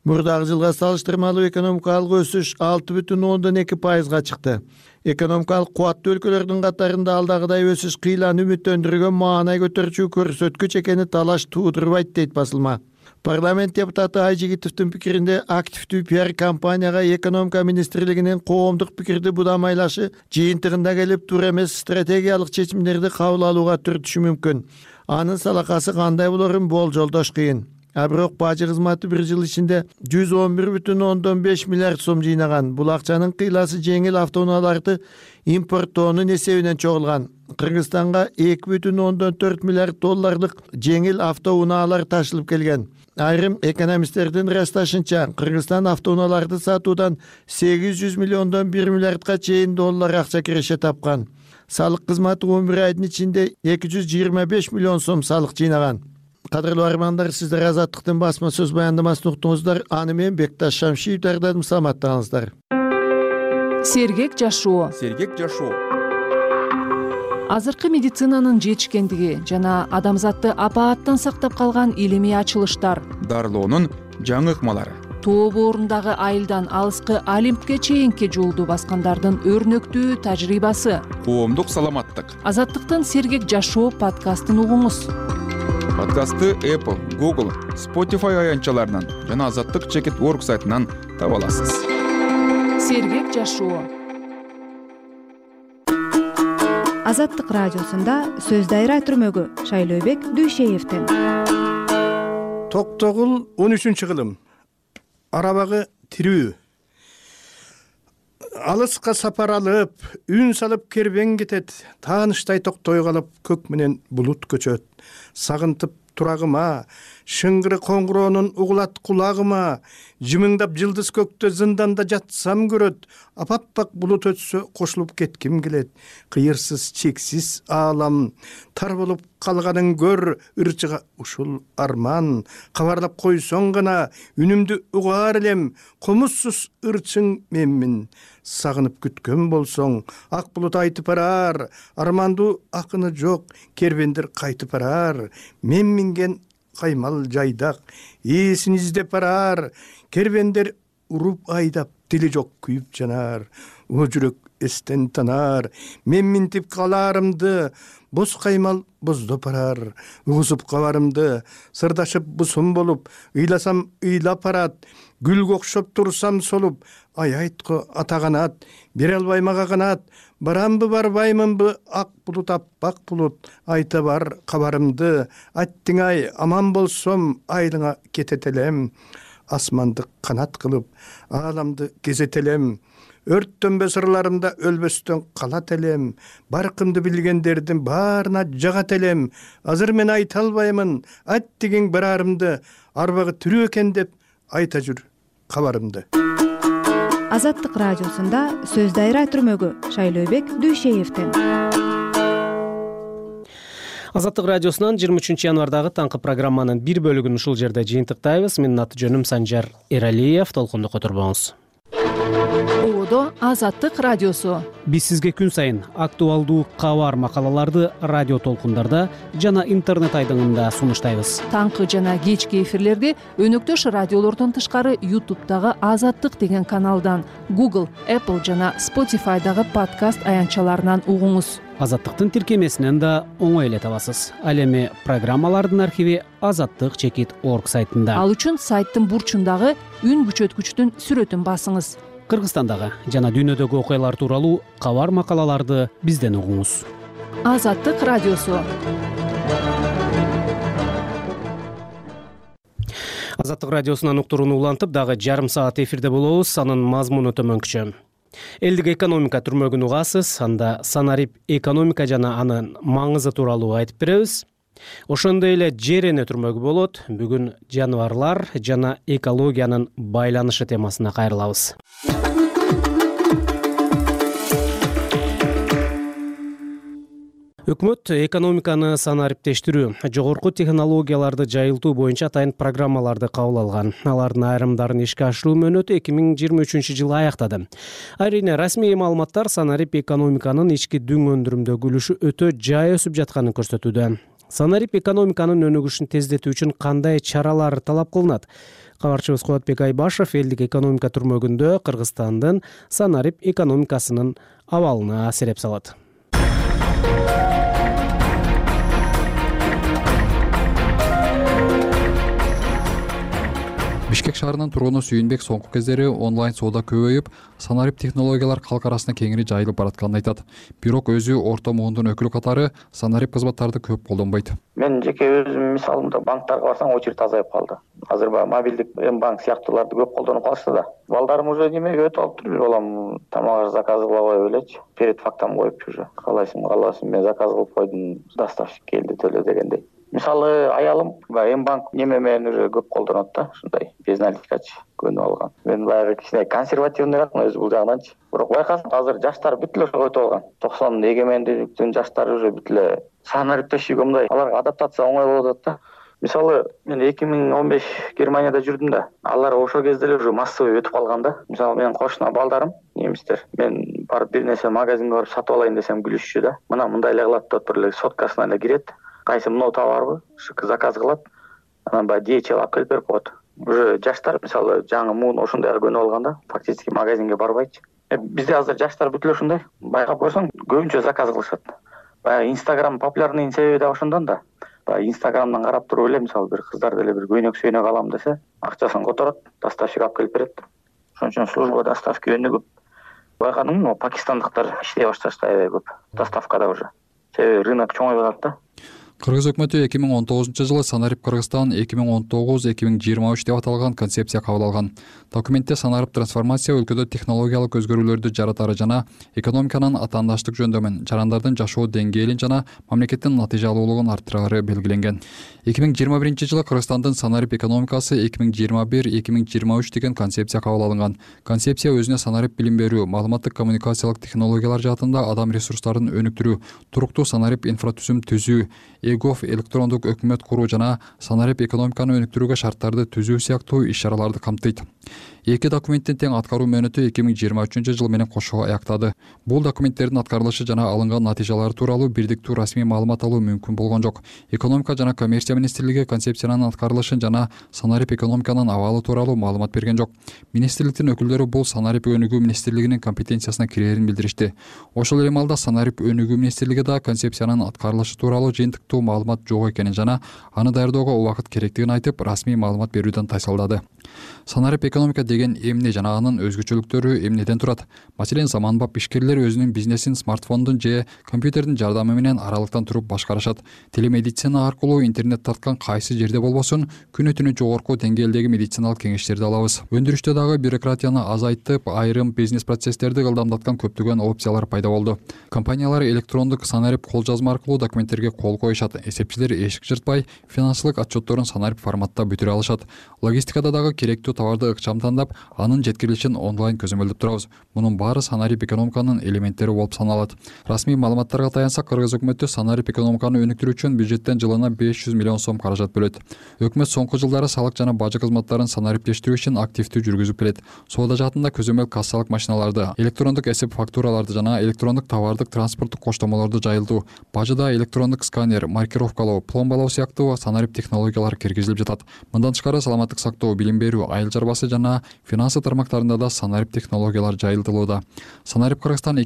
Мурдагы жылга салыштырмалуу экономикалык өсүш 6,2% чыкты. Экономикалык кубаттуу өлкөлөрдүн катарында алдагыдай өсүш кыйлан үмүттөндүргөн маанай көтөрчү көрсөткүч экени талаш туудурбайт дейт басылма. Парламент депутаты Айжигитовдун пикиринде активдүү пиар компанияга экономика министрлигинин коомдук пикирди будамайлашы жыйынтыгында келип туура эмес стратегиялык чечимдерди кабыл алууга түртүшү мүмкүн. Анын салакасы кандай болорун болжолдош кыйын. А бирок бажы кызматы бир жыл ичинде 111,5 миллиард сом жыйнаган. Бул акчанын кыйласы жеңил автоунааларды импорттоонун эсебинен чогулган. Кыргызстанга 2,4 миллиард долларлык жеңил автоунаалар ташылып келген. Айрым экономисттердин ырасташынча, Кыргызстан автоунааларды сатуудан 800 миллиондон 1 миллиардга чейин доллар акча киреше тапкан. Салык кызматы 11 айдын ичинде 225 миллион сом салык жыйнаган. Кадырлуу армандар, сиздер Азаттыктын басма сөз баяндамасын уктуңуздар. Аны мен Бекташ Шамшиев даярдадым. Саламаттаңыздар. Сергек жашоо. Азыркы медицинанын жетишкендиги жана адамзатты апааттан сактап калган илимий ачылыштар, дарылоонун жаңы ыкмалары, тоо боорундагы айылдан алыскы Олимпке чейинки жолду баскандардын өрнөктүү тажрыйбасы. Коомдук саламаттык. Азаттыктын Сергек жашоо подкастын угуңуз. Подкастты Apple, Google, Spotify аянтчаларынан жана azattik.org сайтынан таба аласыз. Сергек жашоо. Азаттык радиосунда сөз дайра түрмөгү Шайлообек Дүйшеевден. Токтогул 13-чү кылым. Арабагы тирүү. Алыска сапар алып, үн салып кербен кетет. Тааныштай токтой калып, көк менен булут көчөт. Сагынтып турагыма, шыңгыры коңгуроонун угулат кулагыма. Жымыңдап жылдыз көктө зынданда жатсам көрөт. Апаппак булут өтсө кошулуп кетким келет. Кыйырсыз чексиз аалам, тар болуп калганын көр, ырчыга ушул арман. Кабарлап койсоң гана үнүмдү угаар элем, комузсуз ырчың менмин. Сагынып күткөн болсоң, ак булут айтып барар, армандуу акыны жок, кербендер кайтып барар. Мен минген каймал жайдак, ээсин издеп барар, кербендер уруп айдап, тили жок күйүп жанар. О жүрөк эстен танар, мен минтип каларымды, боз каймал боздоп барар. Угузуп кабарымды, сырдашып бусум болуп, ыйласам ыйлап барат. Гүлгө окшоп турсам солуп, ай айтко атаганат, бере албай мага канат. Барамбы барбаймынбы, ак булут аппак булут, айта бар кабарымды. Аттың ай, аман болсом, айлыңа кететелем. Асманды канат кылып, ааламды кезетелем. Өрттөнбө сырларымда өлбөстөн калат элем. Баркымды билгендердин баарына жагат элем. Азыр мен айта албаймын, аттигиң барарымды, арбагы түрүү экен деп айта жүр кабарымды. Азаттык радиосунда сөз дайра түрмөгү Шайлообек Дүйшеевден. Азаттык радиосунан 23 январдагы таңкы программанын бир бөлүгүн ушул жерде жыйынтыктайбыз. Менин аты жөнүм Санжар Эралиев. Толкунду которбоңуз. Оодо Азаттык радиосу. Биз сизге күн сайын актуалдуу кабар макалаларды радио толкундарда жана интернет айдыңында сунуштайбыз. Таңкы жана кечки эфирлерди өнөктөш радиолордон тышкары YouTube'дагы Азаттык деген каналдан, Google, Apple жана Spotify'дагы подкаст аянтчаларынан угуңуз. Азаттыктын тиркемесинен да оңой эле табасыз. Ал эми программалардын архиви azattik.org сайтында. Ал үчүн сайттын бурчундагы үн күчөткүчтүн сүрөтүн басыңыз. Кыргызстандагы жана дүйнөдөгү окуялар тууралуу кабар макалаларды бизден угуңуз. Азаттык радиосу. Азаттык радиосунан уктурууну улантып, дагы жарым саат эфирде болобуз. Анын мазмуну төмөнкүчө. Элдик экономика түрмөгүн угасыз. Анда санарип экономика жана анын маңызы тууралуу айтып беребиз. Ошондой эле жер эне түрмөгү болот. Бүгүн жаныбарлар жана экологиянын байланышы темасына кайрылабыз. Өкмөт экономиканы санариптештирүү, жогорку технологияларды жайылтуу боюнча атайын программаларды кабыл алган. Алардын айрымдарын ишке ашыруу мөөнөтү 2023 жылы аяктады. Айрыне расмий маалыматтар санарип экономиканын ички дүң өндүрүмдөгү үлүшү өтө жай өсүп жатканын көрсөтүүдө. Санарип экономиканын өнүгүшүн тездетүү үчүн кандай чаралар талап кылынат? Кабарчыбыз Кубатбек Айбашев элдик экономика түрмөгүндө Кыргызстандын санарип экономикасынын абалына сереп салат. Бишкек шаарынын тургуну Сүйүнбек соңку кездери онлайн соода көбөйүп, санарип технологиялар калк арасына кеңири жайылып баратканын айтат. Бирок өзү орто муундун өкүлү катары санарип кызматтарды көп колдонбойт. Мен жеке өзүм мисалымда банктарга барсаң очередь азайып калды. Азыр мобилдик М-банк сыяктууларды көп колдонуп калышты да. Балдарым уже немеге өтүп алыптыр, бир балам тамак заказ кыла кое элечи. Перед фактам коюп уже. Каалайсың, каалабасың, мен заказ кылып койдум, доставщик келди төлө дегендей. Мисалы аялым М-банк неме менен уже көп колдонот да, ушундай безналикачы көнүп алган. Мен баягы кичине консервативныйракмын өзү бул жагынан. Бирок байкасам азыр жаштар бүт эле ошого өтүп алган. 90 эгемендиктин жаштары уже бүт эле санариптешүүгө мындай аларга адаптация оңой болуп атат да. Мисалы мен 2015 Германияда жүрдүм да. Алар ошол кезде эле уже массовый өтүп калган да. Мисалы менин кошуна балдарым немистер. Мен барып бир нерсе магазинге барып сатып алайын десем күлүшчү да. Мына мындай эле кылат деп бир эле соткасына эле кирет. Кайсы мынау товарбы, заказ кылат, анан баягы DHL алып келип берип коет. Уже жаштар мисалы жаңы муун ошондойго көнүп алган да, фактически магазинге барбайчы. Бизде азыр жаштар бүт эле ушундай. Байкап көрсөң, көбүнчө заказ кылышат. Баягы Instagram популярный себеби да ошондон да. Баягы Instagramдан карап туруп эле мисалы бир кыздар деле бир көйнөк алам десе, акчасын которот, доставщик алып келип берет. Ошон үчүн служба доставки өнүгүп көп. Байкадыңбы, пакистандыктар иштей башташты аябай көп доставкада уже. Себеби рынок чоңойып атат да. Кыргыз өкмөтү 2019-жылы Санарип Кыргызстан 2019-2023 деп аталган концепция кабыл алган. Документте санарип трансформация өлкөдө технологиялык өзгөрүүлөрдү жаратары жана экономиканын атаандаштык жөндөмүн, жарандардын жашоо деңгээлин жана мамлекеттин натыйжалуулугун арттырары белгиленген. 2021-жылы Кыргызстандын санарип экономикасы 2021-2023 деген концепция кабыл алынган. Концепция өзүнө санарип билим берүү, маалыматтык коммуникациялык технологиялар жаатында адам ресурстарын өнүктүрүү, туруктуу санарип инфратүзүм түзүү, ЭГОВ электрондук өкмөт куруу жана санарип экономиканы өнүктүрүүгө шарттарды түзүү сыяктуу иш-чараларды камтыйт. Эки документтин тең аткаруу мөөнөтү 2023-жыл менен кошо аяктады. Бул документтердин аткарылышы жана алынган натыйжалары тууралуу бирдиктүү расмий маалымат алуу мүмкүн болгон жок. Экономика жана коммерция министрлиги концепциянын аткарылышын жана санарип экономиканын абалы тууралуу маалымат берген жок. Министрликтин өкүлдөрү бул санарип өнүгүү министрлигинин компетенциясына кирерин билдиришти. Ошол эле маалда санарип өнүгүү министрлиги да концепциянын аткарылышы тууралуу жыйынтыктуу маалымат жок экенин жана аны даярдоого убакыт керектигин айтып, расмий маалымат берүүдөн тайсалдады. Санарип экономика деген эмне жана анын өзгөчөлүктөрү эмнеден турат? Маселен, заманбап ишкерлер өзүнүн бизнесин смартфондун же компьютердин жардамы менен аралыктан туруп башкарышат. Телемедицина аркылуу интернет тарткан кайсы жерде болбосун, күнү түнү жогорку деңгээлдеги медициналык кеңештерди алабыз. Өндүрүштө дагы бюрократияны азайтып, айрым бизнес процесстерди ылдамдаткан көптөгөн опциялар пайда болду. Компаниялар электрондук санарип кол жазма аркылуу документтерге кол коюшат. Эсепчилер эшик жыртпай, финансылык отчетторун санарип форматта бүтүрө алышат. Логистикада дагы керектүү товарды ыкчам тандап, анын жеткирилишин онлайн көзөмөлдөп турабыз. Мунун баары санарип экономиканын элементтери болуп саналат. Расмий маалыматтарга таянсак, Кыргыз өкмөтү санарип экономиканы өнүктүрүү үчүн бюджеттен жылына 500 миллион сом каражат бөлөт. Өкмөт соңку жылдары салык жана бажы кызматтарын санариптештирүү ишин активдүү жүргүзүп келет. Соода жаатында көзөмөл кассалык машиналарды, электрондук эсеп фактураларды жана электрондук товардык транспорттук коштомолорду жайылтуу, бажыда электрондук сканер, маркировкалоо, пломбалоо сыяктуу санарип технологиялар киргизилип жатат. Мындан тышкары саламаттык сактоо, билим берүү, айыл чарбасы жана финансы тармактарында да санарип технологиялар жайылтылууда. Санарип Кыргызстан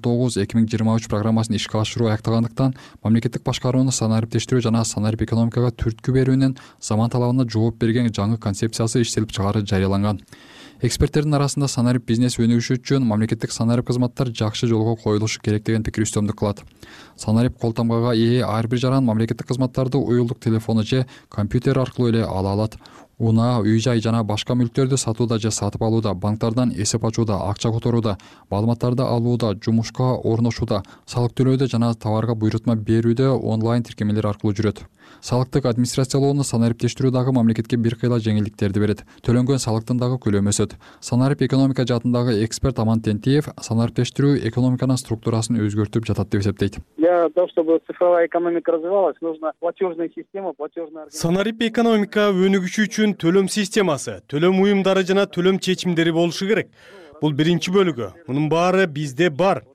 2019-2023 программасын ишке ашыруу аяктагандыктан, мамлекеттик башкарууну санариптештирүү жана санарип экономикага түрткү берүүнүн заман талабына жооп берген жаңы концепциясы иштелип чыгаары жарыяланган. Эксперттердин арасында санарип бизнес өнүгүшү үчүн мамлекеттик санарип кызматтар жакшы жолго коюлушу керек деген пикир үстөмдүк кылат. Санарип кол тамгага ээ ар бир жаран мамлекеттик кызматтарды уюлдук телефону же компьютер аркылуу эле ала алат. Унаа, үй-жай жана башка мүлктөрдү сатууда же сатып алууда, банктардан эсеп ачууда, акча которууда, маалыматтарды алууда, жумушка орношууда, салык төлөөдө жана товарга буйрутма берүүдө онлайн тиркемелер аркылуу жүрөт. Салыктык администрациялоону санариптештирүү дагы мамлекетке бир кыйла жеңилдиктерди берет. Төлөнгөн салыктын дагы көлөмү өсөт. Санарип экономика жаатындагы эксперт Аман Тентиев санариптештирүү экономиканын структурасын өзгөртүп жатат деп эсептейт. Для того, чтобы цифровая экономика развивалась, нужна платежная система, платежная. Санарип экономика өнүгүшү үчүн төлөм системасы, төлөм уюмдары жана төлөм чечимдери болушу керек. Бул биринчи бөлүгү. Мунун баары бизде бар.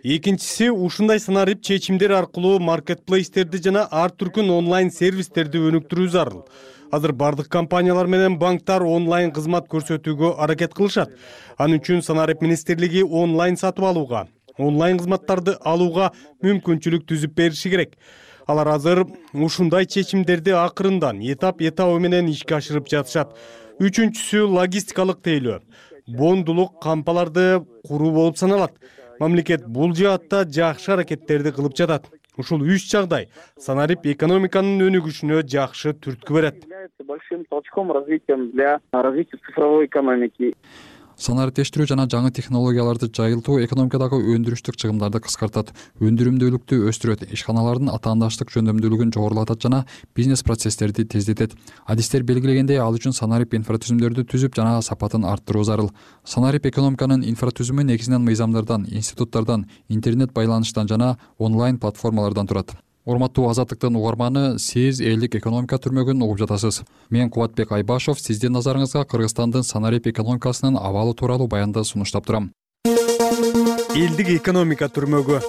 Экинчиси, ушундай санарип чечимдер аркылуу маркетплейстерди жана ар түркүн онлайн сервистерди өнүктүрүү зарыл. Азыр бардык компаниялар менен банктар онлайн кызмат көрсөтүүгө аракет кылышат. Анын үчүн Санарип министрлиги онлайн сатып алууга, онлайн кызматтарды алууга мүмкүнчүлүк түзүп бериши керек. Алар азыр ушундай чечимдерди акырындан этап менен ишке ашырып жатышат. Үчүнчүсү логистикалык тейлөө. Бондулук кампаларды куруу болуп саналат. Мамлекет бул жаатта жакшы аракеттерди кылып жатат. Ушул 3 жагдай Санарип экономиканын өнүгүшүнө жакшы түрткү берет. Большим толчком развития для развития цифровой экономики. Санариптештирүү жана жаңы технологияларды жайылтуу экономикадагы өндүрүштүк чыгымдарды кыскартат, өндүрүмдүүлүктү өстүрөт, ишканалардын атаандаштык жөндөмдүүлүгүн жогорулатат жана бизнес процесстерди тездетет. Адистер белгилегендей, ал үчүн Санарип инфратүзүмдөрдү түзүп жана сапатын арттыруу зарыл. Санарип экономиканын инфратүзүмү негизинен мыйзамдардан, институттардан, интернет байланыштан жана онлайн платформалардан турат. Урматтуу Азаттыктын угарманы, сиз элдик экономика түрмөгүн угуп жатасыз. Мен Кубатбек Айбашов, сиздин назарыңызга Кыргызстандын Санарип экономикасынын абалы тууралуу баянды сунуштап турам. Элдик экономика түрмөгү.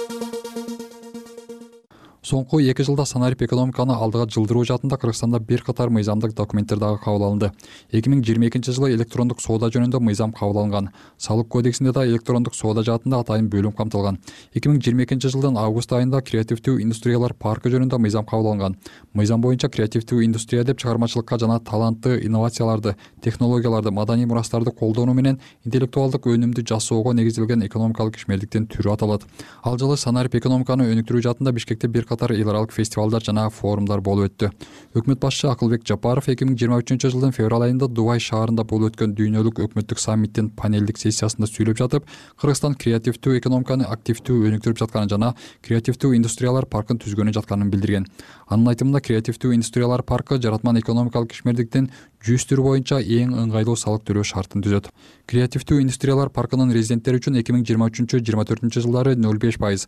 Соңку 2 жылда Санарип экономиканы алдыга жылдыруу жаатында Кыргызстанда бир катар мыйзамдык документтер дагы кабыл алынды. 2022 жылы электрондук соода жөнүндө мыйзам кабыл алынган. Салык кодексинде да электрондук соода жаатында атайын бөлүм камтылган. 2022 жылдын август айында креативдүү индустриялар паркы жөнүндө мыйзам кабыл алынган. Мыйзам боюнча креативдүү индустрия деп чыгармачылыкка жана талантты инновацияларды, технологияларды, маданий мурастарды колдонуу менен интеллектуалдык өнүмдү жасоого негизделген экономикалык ишмердиктин түрү аталат. Ал жылы Санарип экономиканы өнүктүрүү жаатында Бишкекте бир катар эл аралык фестивалдар жана форумдар болуп өттү. Өкмөт башчы Акылбек Жапаров 2023 жылдын февраль айында Дубай шаарында болуп өткөн дүйнөлүк өкмөттүк саммиттин панелдик сессиясында сүйлөп жатып, Кыргызстан креативдүү экономиканы активдүү өнүктүрүп жатканын жана креативдүү индустриялар паркын түзгөнү жатканын билдирген. Анын айтымында креативдүү индустриялар паркы жаратман экономикалык ишмердиктин 100 түрү боюнча эң ыңгайлуу салык төлөө шартын түзөт. Креативдүү индустриялар паркынын резиденттери үчүн 2023-24 жылдары 0,5%,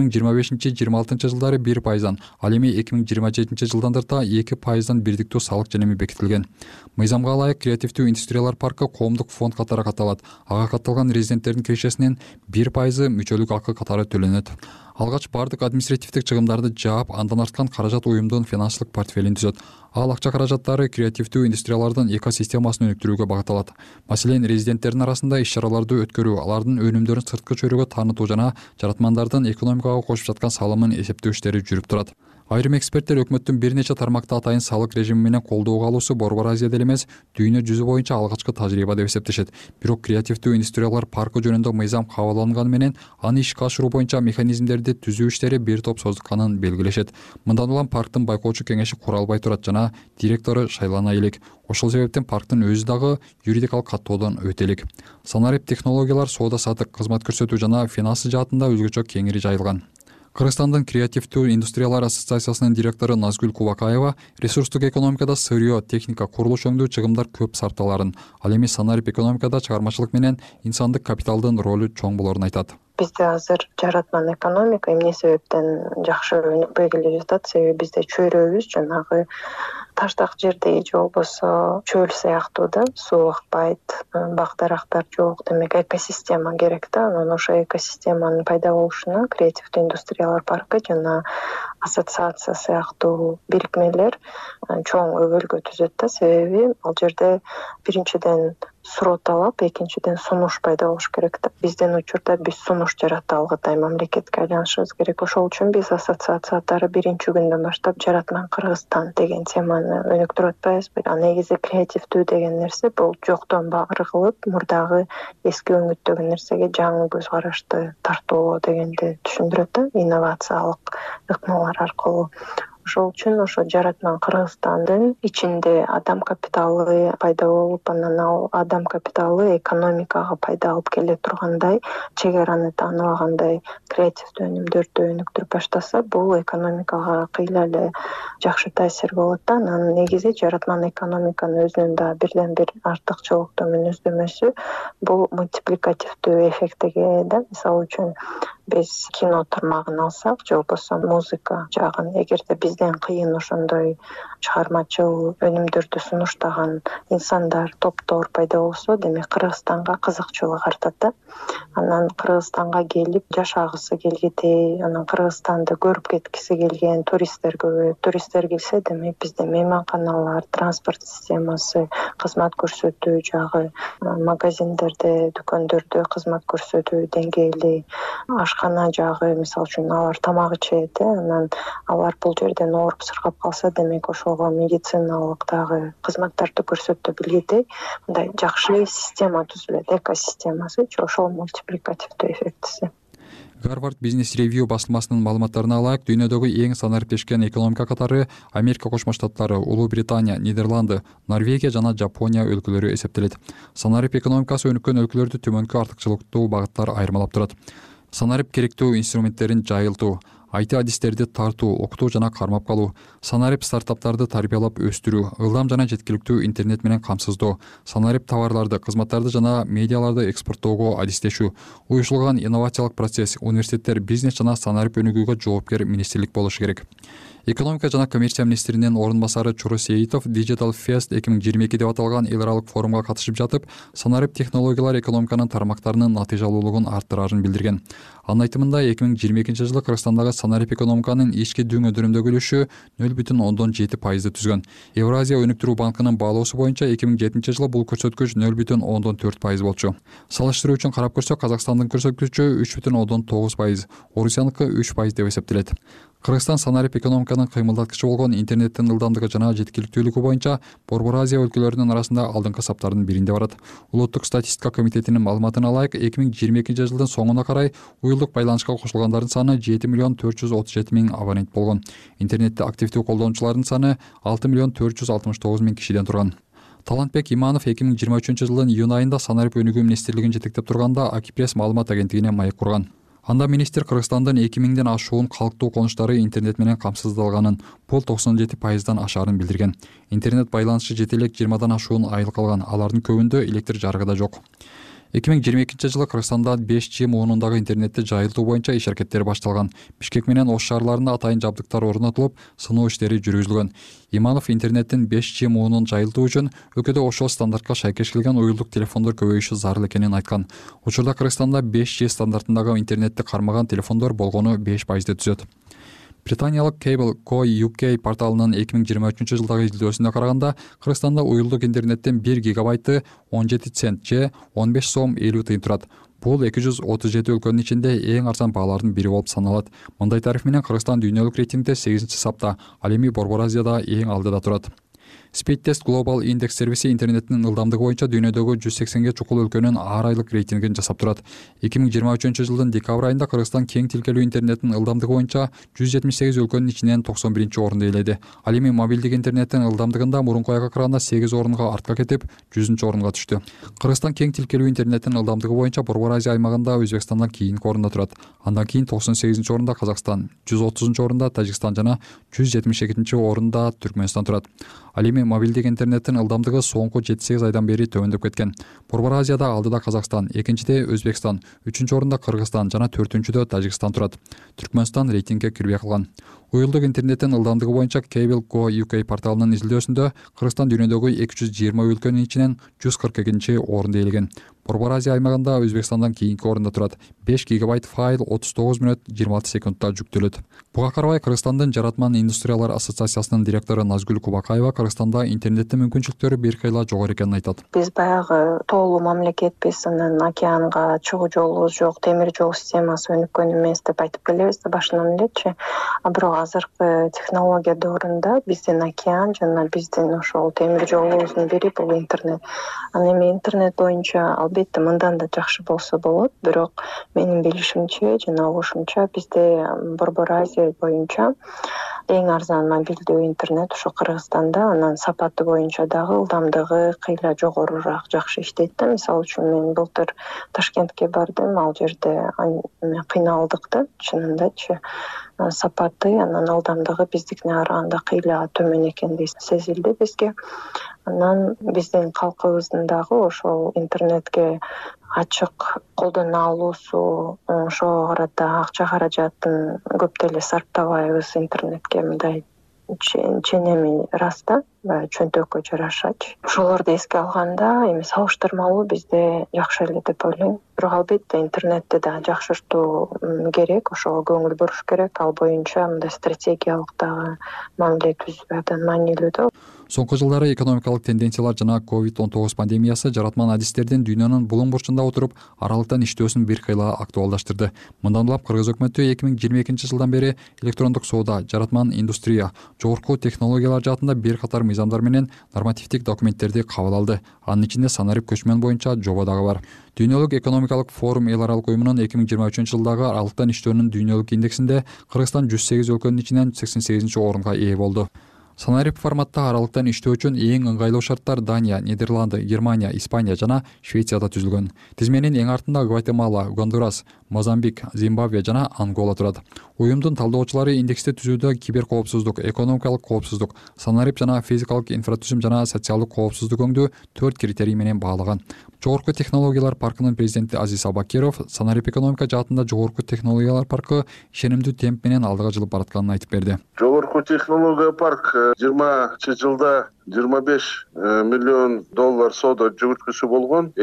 2025-26 жылдары 1%, ал эми 2027 жылдан тарта 2%дан бирдиктүү салык жөнөмү бекитилген. Мыйзамга ылайык креативдүү индустриялар паркы коомдук фонд катары катталат. Ага катталган резиденттердин кирешесинен 1% мүчөлүк акы катары төлөнөт. Алгач бардык административдик чыгымдарды жаап, андан арткан каражат уюмдун финансылык портфелин түзөт. Ал акча каражаттары креативдүү индустриялардын экосистемасын өнүктүрүүгө багытталат. Маселен, резиденттердин арасында иш-чараларды өткөрүү, алардын өнүмдөрүн сырткы чөйрөгө таанытуу жана жаратмандардын экономикага кошуп жаткан салымын эсептөө иштери жүрүп турат. Айрым эксперттер өкмөттүн бир нече тармакта атайын салык режими менен колдоого алуусу Борбор Азияда эле эмес, дүйнө жүзү боюнча алгачкы тажрыйба деп эсептешет. Бирок креативдүү индустриялар паркы жөнүндө мыйзам кабыл алынганы менен аны ишке ашыруу боюнча механизмдерди түзүү иштери бир топ создукканын белгилешет. Мындан улам парктын байкоочу кеңеши куралбай турат жана директору шайлана элек. Ошол себептен парктын өзү дагы юридикалык каттоодон өтө элек. Санарип технологиялар соода сатык, кызмат көрсөтүү жана финансы жаатында өзгөчө кеңири жайылган. Кыргызстандын креативдүү индустриялар ассоциациясынын директору Назгүл Кубакаева ресурстук экономикада сырьё, техника, курулуш өңдүү чыгымдар көп сарпталарын, ал эми Санарип экономикада чыгармачылык менен инсандык капиталдын ролу чоң болорун айтат. Бизде азыр жаратман экономика эмне себептен жакшы өнүкпөй келе жатат? Себеби бизде чөйрөбүз жанагы таштак жердей же болбосо чөл сыяктуу да, суу акпайт, бак дарактар жок, демек экосистема керек да. Анан ошо экосистеманын пайда болушуна креативдүү индустриялар паркы жана ассоциация сыяктуу бирикмелер чоң өбөлгө түзөт да. Себеби ал жерде биринчиден суроо талап, экинчиден сунуш пайда болуш керек да. Биздин учурда биз сунуш жарата алгыдай мамлекетке айланышыбыз керек. Ошол үчүн биз ассоциация катары биринчи күндөн баштап жаратман Кыргызстан деген теманы өнүктүрүп атпайбызбы? Негизи креативдүү деген нерсе бул жоктон бар кылып, мурдагы эски өңүттөгү нерсеге жаңы көз карашты тартуу дегенди түшүндүрөт да, инновациялык ыкмалар аркылуу. Ошол үчүн ошо жаратман Кыргызстандын ичинде адам капиталы пайда болуп, анан ал адам капиталы экономикага пайда алып келе тургандай, чек араны тааныбагандай креативдүү өнүмдөрдү өнүктүрүп баштаса, бул экономикага кыйла эле жакшы таасир болот да. Анан негизи жаратман экономиканын өзүнүн да бирден бир артыкчылыктуу мүнөздөмөсү бул мультипликативдүү эффектиге да. Мисалы үчүн биз кино тармагын алсак же болбосо музыка жагын, эгерде бизден кыйын ошондой чыгармачыл өнүмдөрдү сунуштаган инсандар, топтор пайда болсо, демек Кыргызстанга кызыкчылык артат да. Анан Кыргызстанга келип жашагысы келгитей, анан Кыргызстанды көрүп кеткиси келген туристтер көбөйөт. Туристтер келсе, демек бизде мейманканалар, транспорт системасы, кызмат көрсөтүү жагы, магазиндерде, дүкөндөрдө кызмат көрсөтүү деңгээли, ашкана жагы, мисалы үчүн алар тамак ичет, анан алар бул жерден ооруп сыргап калса, демек ошого медициналык дагы кызматтарды көрсөтө билгитей мындай жакшы система түзүлөт, экосистемасы, ошол мультипликативдүү эффектиси. Harvard Business Review басылмасынын маалыматтарына алайык, дүйнөдөгү эң санариптешкен экономика катары Америка Кошмо Штаттары, Улуу Британия, Нидерланды, Норвегия жана Жапония өлкөлөрү эсептелет. Санарип экономикасы өнүккөн өлкөлөрдү төмөнкү артыкчылыктуу багыттар айырмалап турат. Санарип керектүү инструменттерин жайылтуу, IT адистерди тартуу, окутуу жана кармап калуу, санарип стартаптарды тарбиялап өстүрүү, ылдам жана жеткиликтүү интернет менен камсыздоо, санарип товарларды, кызматтарды жана медиаларды экспорттоого адистешүү, уюшулган инновациялык процесс, университеттер, бизнес жана санарип өнүгүүгө жоопкер министрлик болушу керек. Экономика жана коммерция министринин орун басары Чуру Сейитов Digital Fest 2022 деп аталган эл аралык форумга катышып жатып, санарип технологиялар экономиканын тармактарынын натыйжалуулугун арттырарын билдирген. Анын айтымында 2022 жылы Кыргызстандагы санарип экономиканын ички дүңөдөрүндөгү үлүшү 0,7% түзгөн. Евразия өнүктүрүү банкынын баалоосу боюнча 2007 жылы бул көрсөткүч 0,4% болчу. Салыштыруу үчүн карап көрсөк, Казакстандын көрсөткүчү 3,9%, Орусияныкы 3% деп эсептелет. Кыргызстан санарип экономиканын кыймылдаткычы болгон интернеттин ылдамдыгы жана жеткиликтүүлүгү боюнча Борбор Азия өлкөлөрүнүн арасында алдыңкы саптардын биринде барат. Улуттук статистика комитетинин маалыматына алайык, 2022 жылдын соңуна карай уюлдук байланышка кошулгандардын саны 7,437,000 абонент болгон. Интернетти активдүү колдонуучулардын саны 6,469,000 кишиден турган. Талантбек Иманов 2023 жылдын июнь айында санарип өнүгүү министрлигин жетектеп турганда Акипресс маалымат агенттигине маек курган. Анда министр Кыргызстандын 2000ден ашуун калктуу конуштары интернет менен камсыздалганын, бул 97%дан ашаарын билдирген. Интернет байланышы жете элек 20дан ашуун айыл калган, алардын көбүндө электр жарыгы да жок. 2022 жылы Кыргызстанда 5G муунундагы интернетти жайылтуу боюнча иш аракеттери башталган. Бишкек менен Ош шаарларында атайын жабдыктар орнотулуп, сыноо иштери жүргүзүлгөн. Иманов интернеттин 5G муунун жайылтуу үчүн өлкөдө ошол стандартка шайкеш келген уюлдук телефондор көбөйүшү зарыл экенин айткан. Учурда Кыргызстанда 5G стандартындагы интернетти кармаган телефондор болгону 5% түзөт. Британиялык Cable Co UK порталынын 2023 жылдагы изилдөөсүнө караганда, Кыргызстанда уюлдук интернеттин 1 гигабайты 17 цент же 15 сом 50 тыйын турат. Бул 237 өлкөнүн ичинде эң арзан баалардын бири болуп саналат. Мындай тариф менен Кыргызстан дүйнөлүк рейтингде 8-сапта, ал эми Борбор Азияда эң алдыда турат. Speedtest Global Index сервиси интернеттин ылдамдыгы боюнча дүйнөдөгү 180ге чукул өлкөнүн ар айлык рейтингин жасап турат. 2023 жылдын декабрь айында Кыргызстан кең тилкелүү интернеттин ылдамдыгы боюнча 178 өлкөнүн ичинен 91-орунду ээледи. Ал эми мобилдик интернеттин ылдамдыгында мурунку айга караганда 8 орунга артка кетип, 100-орунга түштү. Кыргызстан кең тилкелүү интернеттин ылдамдыгы боюнча Борбор Азия аймагында Өзбекстандан кийинки орунда турат. Андан кийин 98-орунда Казакстан, 130-орунда Тажикстан жана 172-орунда Түркмөнстан турат. Ал эми мобилдик интернеттин ылдамдыгы соңку 7-8 айдан бери төмөндөп кеткен. Борбор Азияда алдыда Казакстан, экинчиде Өзбекстан, 3-орунда Кыргызстан жана 4-дө Тажикстан турат. Түркмөнстан рейтингге кирбей калган. Уюлдук интернеттин ылдамдыгы боюнча Cable Co UK порталынын изилдөөсүндө Кыргызстан дүйнөдөгү 220 өлкөнүн ичинен 142-орунду ээлеген. Борбор Азия аймагында Өзбекстандан кийинки орунда турат. 5 гигабайт файл 39 мүнөт 26 секундта жүктөлөт. Буга карабай Кыргызстандын Жаратман индустриялар ассоциациясынын директору Назгүл Кубакаева Кыргызстанда интернеттин мүмкүнчүлүктөрү бир кыйла жогору экенин айтат. Биз баягы тоолуу мамлекетпиз, анан океанга чыгуу жолубуз жок, темир жол системасы өнүккөн эмес деп айтып келебиз да башынан элечи. Бирок азыркы технология доорунда биздин океан жана биздин ошол темир жолубуздун бири бул интернет. Анан эми интернет боюнча албетте мындан да жакшы болсо болот, бирок менин билишимче жана угушумча бизде Борбор Азия боюнча эң арзан мобилдүү интернет ошо Кыргызстанда, анан сапаты боюнча дагы ылдамдыгы кыйла жогорураак жакшы иштейт да. Мисалы үчүн мен былтыр Ташкентке бардым, ал жерде кыйналдык да, чынындачы. Сапаты, анан ылдамдыгы биздикине караганда кыйла төмөн экендей сезилди бизге. Анан биздин калкыбыздын дагы ошол интернетке ачык колдон алуусу, ошого карата акча каражатын көп деле сарптабайбыз интернетке, мындай ченеми рас да, чөнтөккө жарашачы. Ошолорду эске алганда эми салыштырмалуу бизде жакшы эле деп ойлойм. Бирок албетте интернетти да жакшыртуу керек, ошого көңүл буруш керек. Ал боюнча мындай стратегиялык дагы мамиле түзүү абдан маанилүү да. Соңку жылдары экономикалык тенденциялар жана COVID-19 пандемиясы жаратман адистердин дүйнөнүн булуң бурчунда отуруп аралыктан иштөөсүн бир кыйла актуалдаштырды. Мындан улам Кыргыз өкмөтү 2022 жылдан бери электрондук соода, жаратман индустрия, жогорку технологиялар жаатында бир катар мыйзамдар менен нормативдик документтерди кабыл алды. Анын ичинде санарип көчмөн боюнча жоба дагы бар. Дүйнөлүк экономикалык форум эл аралык уюмунун 2023 жылдагы аралыктан иштөөнүн дүйнөлүк индексинде Кыргызстан 108 өлкөнүн ичинен 88-орунга ээ болду. Санарип форматта аралыктан иштөө үчүн эң ыңгайлуу шарттар Дания, Нидерланды, Германия, Испания жана Швецияда түзүлгөн. Тизменин эң артында Гватемала, Гондурас, Мозамбик, Зимбабве жана Ангола турат. Уюмдун талдоочулары индексти түзүүдө кибер коопсуздук, экономикалык коопсуздук, санарип жана физикалык инфратүзүм жана социалдык коопсуздугуңду 4 критерий менен баалаган. Жогорку технологиялар паркынын президенти Азиз Абакиров санарип экономика жаатында жогорку технологиялар паркы ишенимдүү темп менен алдыга жылып баратканын айтып берди. Жогорку технология парк 20 жылда 25 миллион доллар соода жүгүрткүсү болгон,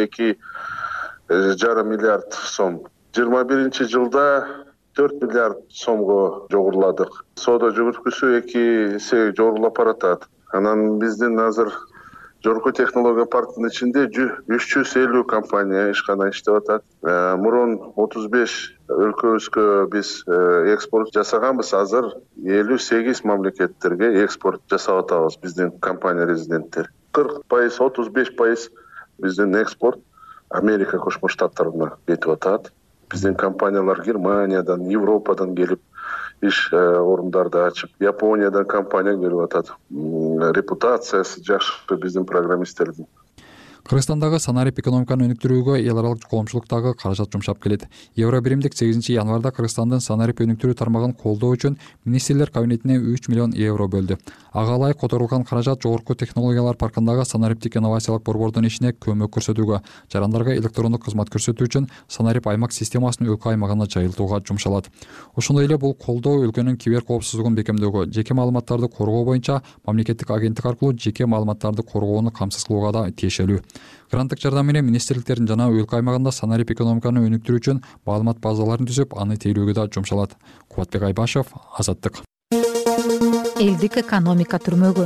2,5 миллиард сом. 21 жылда 4 миллиард сомго жогоруладык. Соода жүгүрткүсү 2 эсе жогорулап баратат. Анан биздин азыр жогорку технология парктын ичинде 350 компания ишкана иштеп атат. Мурун 35 өлкөбүзгө биз экспорт жасаганбыз, азыр 58 мамлекеттерге экспорт жасап атабыз биздин компания резиденттер. 40%, 35% биздин экспорт Америка Кошмо Штаттарына кетип атат. Биздин компаниялар Германиядан, Европадан келип иш орундарды ачып, Япониядан компания келип атат. Репутациясы жакшы биздин программисттердин. Кыргызстандагы санарип экономиканы өнүктүрүүгө эл аралык коомчулук дагы каражат жумшап келет. Евро биримдик 8 январда Кыргызстандын санарип өнүктүрүү тармагын колдоо үчүн министрлер кабинетине 3 миллион евро бөлдү. Ага ылайык которулган каражат жогорку технологиялар паркындагы санариптик инновациялык борбордун ишине көмөк көрсөтүүгө, жарандарга электрондук кызмат көрсөтүү үчүн санарип аймак системасын өлкө аймагына жайылтууга жумшалат. Ошондой эле бул колдоо өлкөнүн кибер коопсуздугун бекемдөөгө, жеке маалыматтарды коргоо боюнча мамлекеттик агенттик аркылуу жеке маалыматтарды коргоону камсыз кылууга да тиешелүү. Гранттык жардам менен министрликтердин жана өлкө аймагында санарип экономиканы өнүктүрүү үчүн маалымат базаларын түзүп, аны тейлөөгө да жумшалат. Кубатбек Айбашев, Азаттык. Элдик экономика түрмөгү.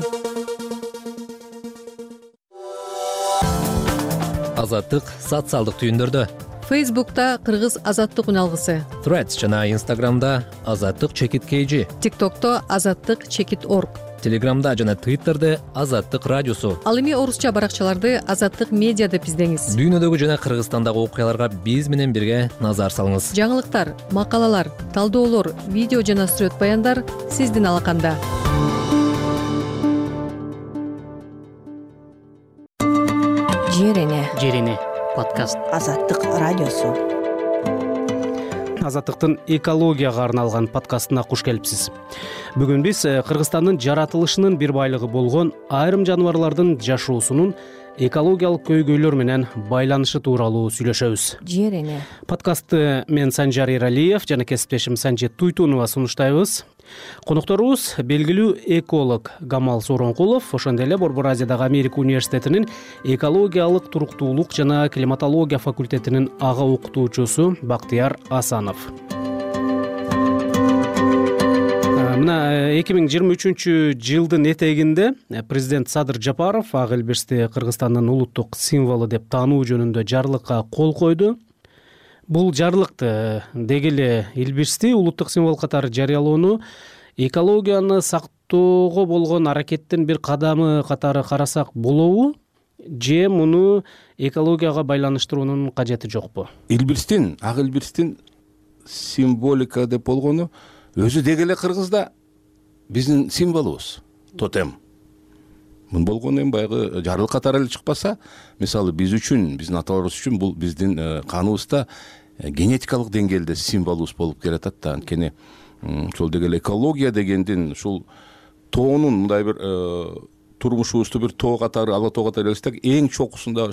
Азаттык социалдык түйүндөрдө. Фейсбукта Кыргыз Азаттык үналгысы. Threads жана Instagramда Азаттык_KG. ТикТокто Азаттык_org. Телеграмда жана Твиттерде Азаттык радиосу. Ал эми орусча баракчаларды Азаттык медиа деп издеңиз. Дүйнөдөгү жана Кыргызстандагы окуяларга биз менен бирге назар салыңыз. Жаңылыктар, макалалар, талдоолор, видео жана сүрөт баяндар сиздин алаканда. Жерене подкаст. Азаттык радиосу. Азаттыктын экологияга арналган подкастына куш келипсиз. Бүгүн биз Кыргызстандын жаратылышынын бир байлыгы болгон айрым жаныбарлардын жашоосунун экологиялык көйгөйлөр менен байланышы тууралуу сүйлөшөбүз. Жерене. Подкастты мен Санжар Эралиев жана кесиптешим Санжет Туйтунова сунуштайбыз. Конокторубуз белгилүү эколог Гамал Сооронкулов, ошондой эле Борбор Азиядагы Америка университетинин экологиялык туруктуулук жана климатология факультетинин ага окутуучусу Бактыяр Асанов. Мына 2023 жылдын этегинде президент Садыр Жапаров ак элбирсти Кыргызстандын улуттук символу деп таануу жөнүндө жарлыкка кол койду. Бул жарлыкты деги эле илбирсти улуттук символ катары жарыялоону экологияны сактоого болгон аракеттин бир кадамы катары карасак болобу, же муну экологияга байланыштыруунун кажети жокпу? Илбирстин, ак илбирстин символика деп болгону өзү деги эле Кыргызда биздин символубуз, тотем. Мун болгону эми баягы жарлык катары эле чыкпаса, мисалы биз үчүн, биздин аталарыбыз үчүн бул биздин каныбызда генетикалык деңгээлде символубуз болуп келатат да. Анткени ошол деги эле экология дегендин ушул тоонун мындай бир турмушубузду бир тоо катары, ала тоо катары элестетсек, эң чокусунда ошон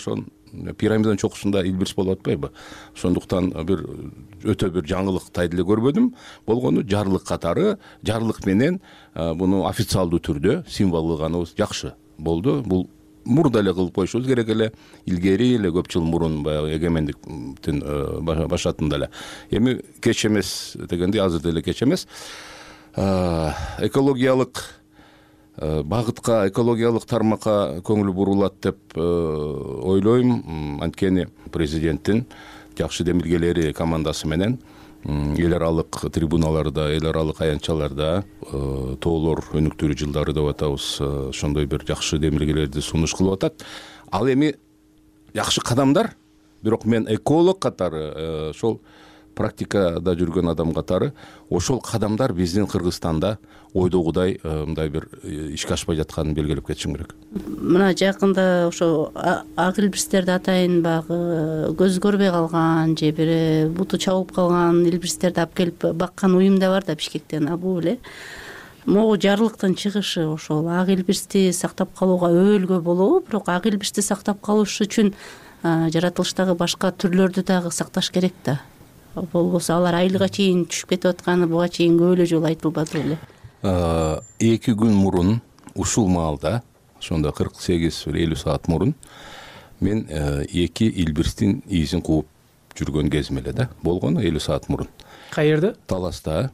пирамиданын чокусунда илбирс болуп атпайбы, ошондуктан бир өтө бир жаңылыктай деле көрбөдүм. Болгону жарлык катары, жарлык менен буну официалдуу түрдө символдоганыбыз жакшы болду. Бул мурда эле кылып коюшубуз керек эле, илгери эле көп жыл мурун баягы эгемендиктин башатында эле. Эми кеч эмес дегенде азыр деле кеч эмес. Экологиялык багытка, экологиялык тармакка көңүл бурулат деп ойлойм. Анткени президенттин жакшы демилгелери командасы менен эл аралык трибуналарда, эл аралык аянтчаларда тоолор өнүктүрүү жылдары деп атабыз, ошондой бир жакшы демилгелерди сунуш кылып атат. Ал эми жакшы кадамдар, бирок мен эколог катары, ошол практикада жүргөн адам катары, ошол кадамдар биздин Кыргызстанда ойдогудай мындай бир ишке ашпай жатканын белгилеп кетишим керек. Мына жакында ошо ак илбирстерди атайын баягы көз көрбөй калган же бир буту чабылып калган илбирстерди алып келип баккан уюм да бар да Бишкектен. Бул эле могу жарлыктын чыгышы ошол ак илбирсти сактап калууга өбөлгө болобу, бирок ак илбирсти сактап калыш үчүн жаратылыштагы башка түрлөрдү дагы сакташ керек да. Болбосо алар айылга чейин түшүп кетип атканы буга чейин көп эле жолу айтылбады беле. 2 күн мурун ушул маалда, ошондо 48-50 саат мурун мен 2 илбирстин иизин кууп жүргөн кезим эле да. Болгону 50 саат мурун. Каерде? Таласта.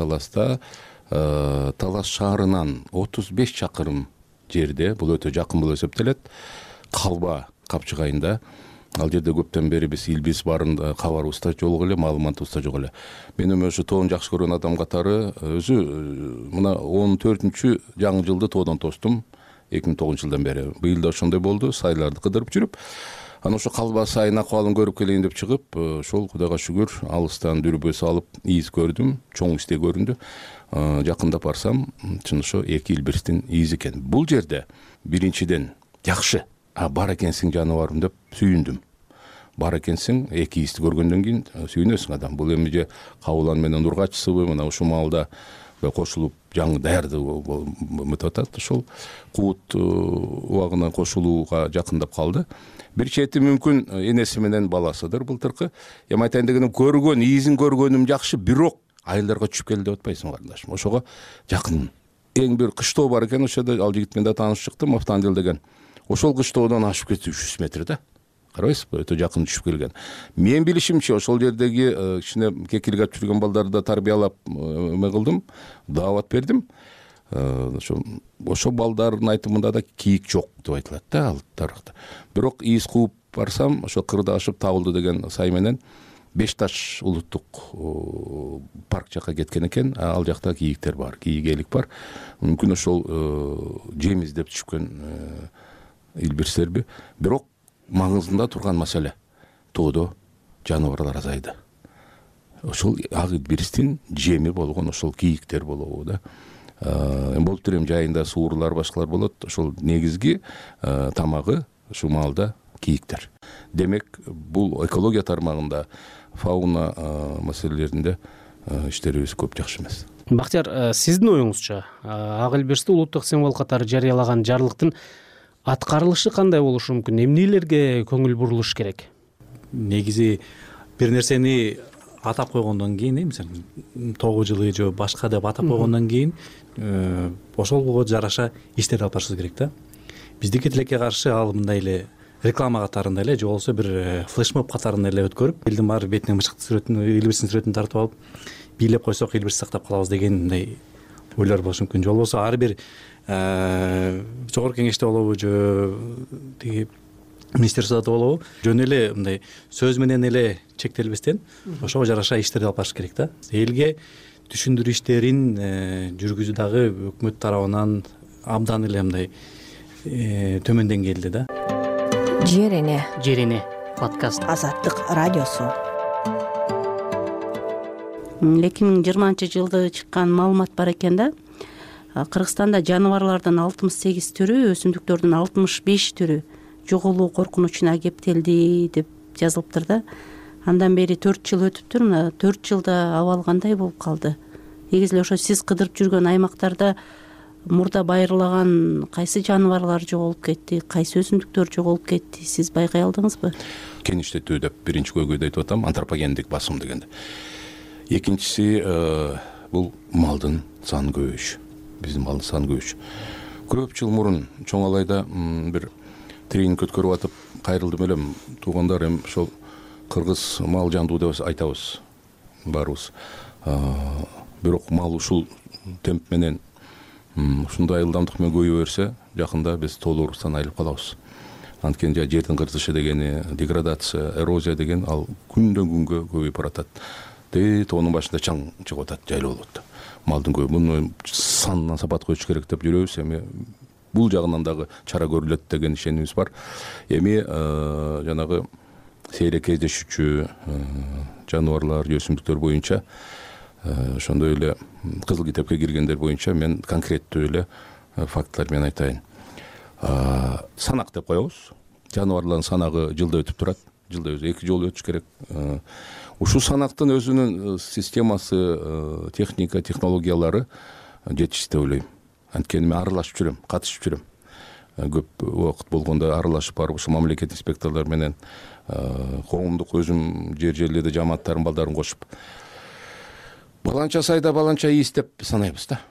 Талас шаарынан 35 чакырым жерде, бул өтө жакын болуп эсептелет. Калба капчыгайында. Ал жерде көптөн бери биз илбирс барын кабарыбыз да жок эле, маалыматыбыз да жок эле. Мен эми ошо тоон жакшы көргөн адам катары өзү мына 14-чү жаңы жылды тоодон тостум 2009 жылдан бери. Быйыл да ошондой болду, сайларды кыдырып жүрүп, анан ошо калба сайын акыбалын көрүп келейин деп чыгып, ошол Кудайга шүгүр алыстан дүрбө салып ииз көрдүм, чоң исте көрүндү. Жакындап барсам, чын ошо 2 илбирстин иизи экен. Бул жерде биринчиден жакшы бар экенсиң жаныбарым деп сүйүндүм. Бар экенсиң, 2 иизди көргөндөн кийин сүйүнөсүң адам. Бул эми же Кабылан менен Ургачысыбы, мына ушул маалда кошулуп жаңы даярды мытып атат. Ошол куут убагына кошулууга жакындап калды. Бир чети мүмкүн энеси менен баласыдыр былтыркы. Эми айтайын дегеним, көргөн, иизин көргөнүм жакшы, бирок айылдарга түшүп келди деп атпайсың карындашым. Ошого жакын. Эң бир кыштоо бар экен, ошода ал жигит менен да таанышып чыктым, Автандил деген. Ошол кыштоодон ашып кетти 300 метр да. Карабайсызбы, өтө жакын түшүп келген. Мен билишимче ошол жердеги кичине кекилгеп жүргөн балдарды тарбиялап эме кылдым, даават бердим. Ошол балдардын айтымында да кийик жок деп айтылат да ал тарыхта. Бирок ииз кууп барсам, ошо кырда ашып табылды деген сай менен Беш Таш улуттук парк жакка кеткен экен. Ал жакта кийиктер бар, кийик бар. Мүмкүн ошол жем издеп түшкөн илбирстерби. Бирок маңызында турган маселе тоодо жаныбарлар азайды. Ошол ак илбирстин жеми болгон ошол кийиктер болобу да. Болуп турем жайында суурлар башкалар болот. Ошол негизги тамагы ушул маалда кийиктер. Демек, бул экология тармагында, фауна маселелеринде иштерибиз көп жакшы эмес. Бактияр, сиздин оюңузча, ак илбирсти улуттук символ катары жарыялаган жарлыктын аткарылышы кандай болушу мүмкүн? Эмнелерге көңүл бурулуш керек? Негизи бир нерсени атап койгондон кийин, мисалы 9 жылы же башка деп атап койгондон кийин, ошолго жараша иштерди алып барышыбыз керек да. Биздики тилекке каршы ал мындай эле реклама катарында эле же болбосо бир флешмоб катарында эле өткөрүп, элдин баары бетине мышыктын сүрөтүн, илбирстин сүрөтүн тартып алып, бийлеп койсок илбирсти сактап калабыз деген мындай ойлор болушу мүмкүн. Же болбосо ар бир чогорку кеңеште болобу же тиги министерстводо болобу, жөн эле мындай сөз менен эле чектелбестен ошого жараша иштерди алып барыш керек да. Элге түшүндүрүү иштерин жүргүзүү дагы өкмөт тарабынан абдан эле мындай төмөн деңгээлде да. Жерине подкаст Азаттык радиосу. 2020 чыккан маалымат бар экен да. Кыргызстанда жаныбарлардын 68 түрү, өсүмдүктөрдүн 65 түрү жоголуу коркунучуна кептелди деп жазылыптыр да. Андан бери 4 жыл өтүптүр. Мына 4 жылда абал кандай болуп калды? Негизи эле ошо сиз кыдырып жүргөн аймактарда мурда байырлаган кайсы жаныбарлар жоголуп кетти, кайсы өсүмдүктөр жоголуп кетти, сиз байкай алдыңызбы? Кеңиштетүү деп биринчи көйгөйдө айтып атам, антропогендик басым дегенде. Экинчиси бул малдын саны көбөйүш. Биздин малдын саны көбөйүш. Көп жыл мурун чоң алайда бир тренинг өткөрүп атып кайрылдым элем. Туугандар эми ошол кыргыз мал жандуу деп айтабыз баарыбыз. Бирок мал ушул темп менен ушундай ылдамдык менен көбөйө берсе, жакында биз толуурустан айырылып калабыз. Анткени жердин кыртышы дегени, деградация, эрозия деген ал күндөн күнгө көбөйүп баратат. Тоонун башында чаң чыгып атат, жайлоо болот. Малдын көбү муну санынан сапат коюш керек деп жүрөбүз. Эми бул жагынан дагы чара көрүлөт деген ишенимиз бар. Эми жанагы сейрек кездешүүчү жаныбарлар, өсүмдүктөр боюнча ошондой эле кызыл китепке киргендер боюнча мен конкреттүү эле фактылар менен айтайын. Санак деп коебуз. Жаныбарлардын санагы жылда өтүп турат. Жылда 2 жолу өтүш керек. Ушул санактын өзүнүн системасы, техника, технологиялары жетишти деп ойлойм. Анткени мен аралашып жүрөм, катышып жүрөм. Көп убакыт болгондо аралашып барып, ушул мамлекет инспекторлор менен коомдук өзүм жерлерде жамааттардын балдарын кошуп баланча сайда баланча ийиз деп санайбыз да.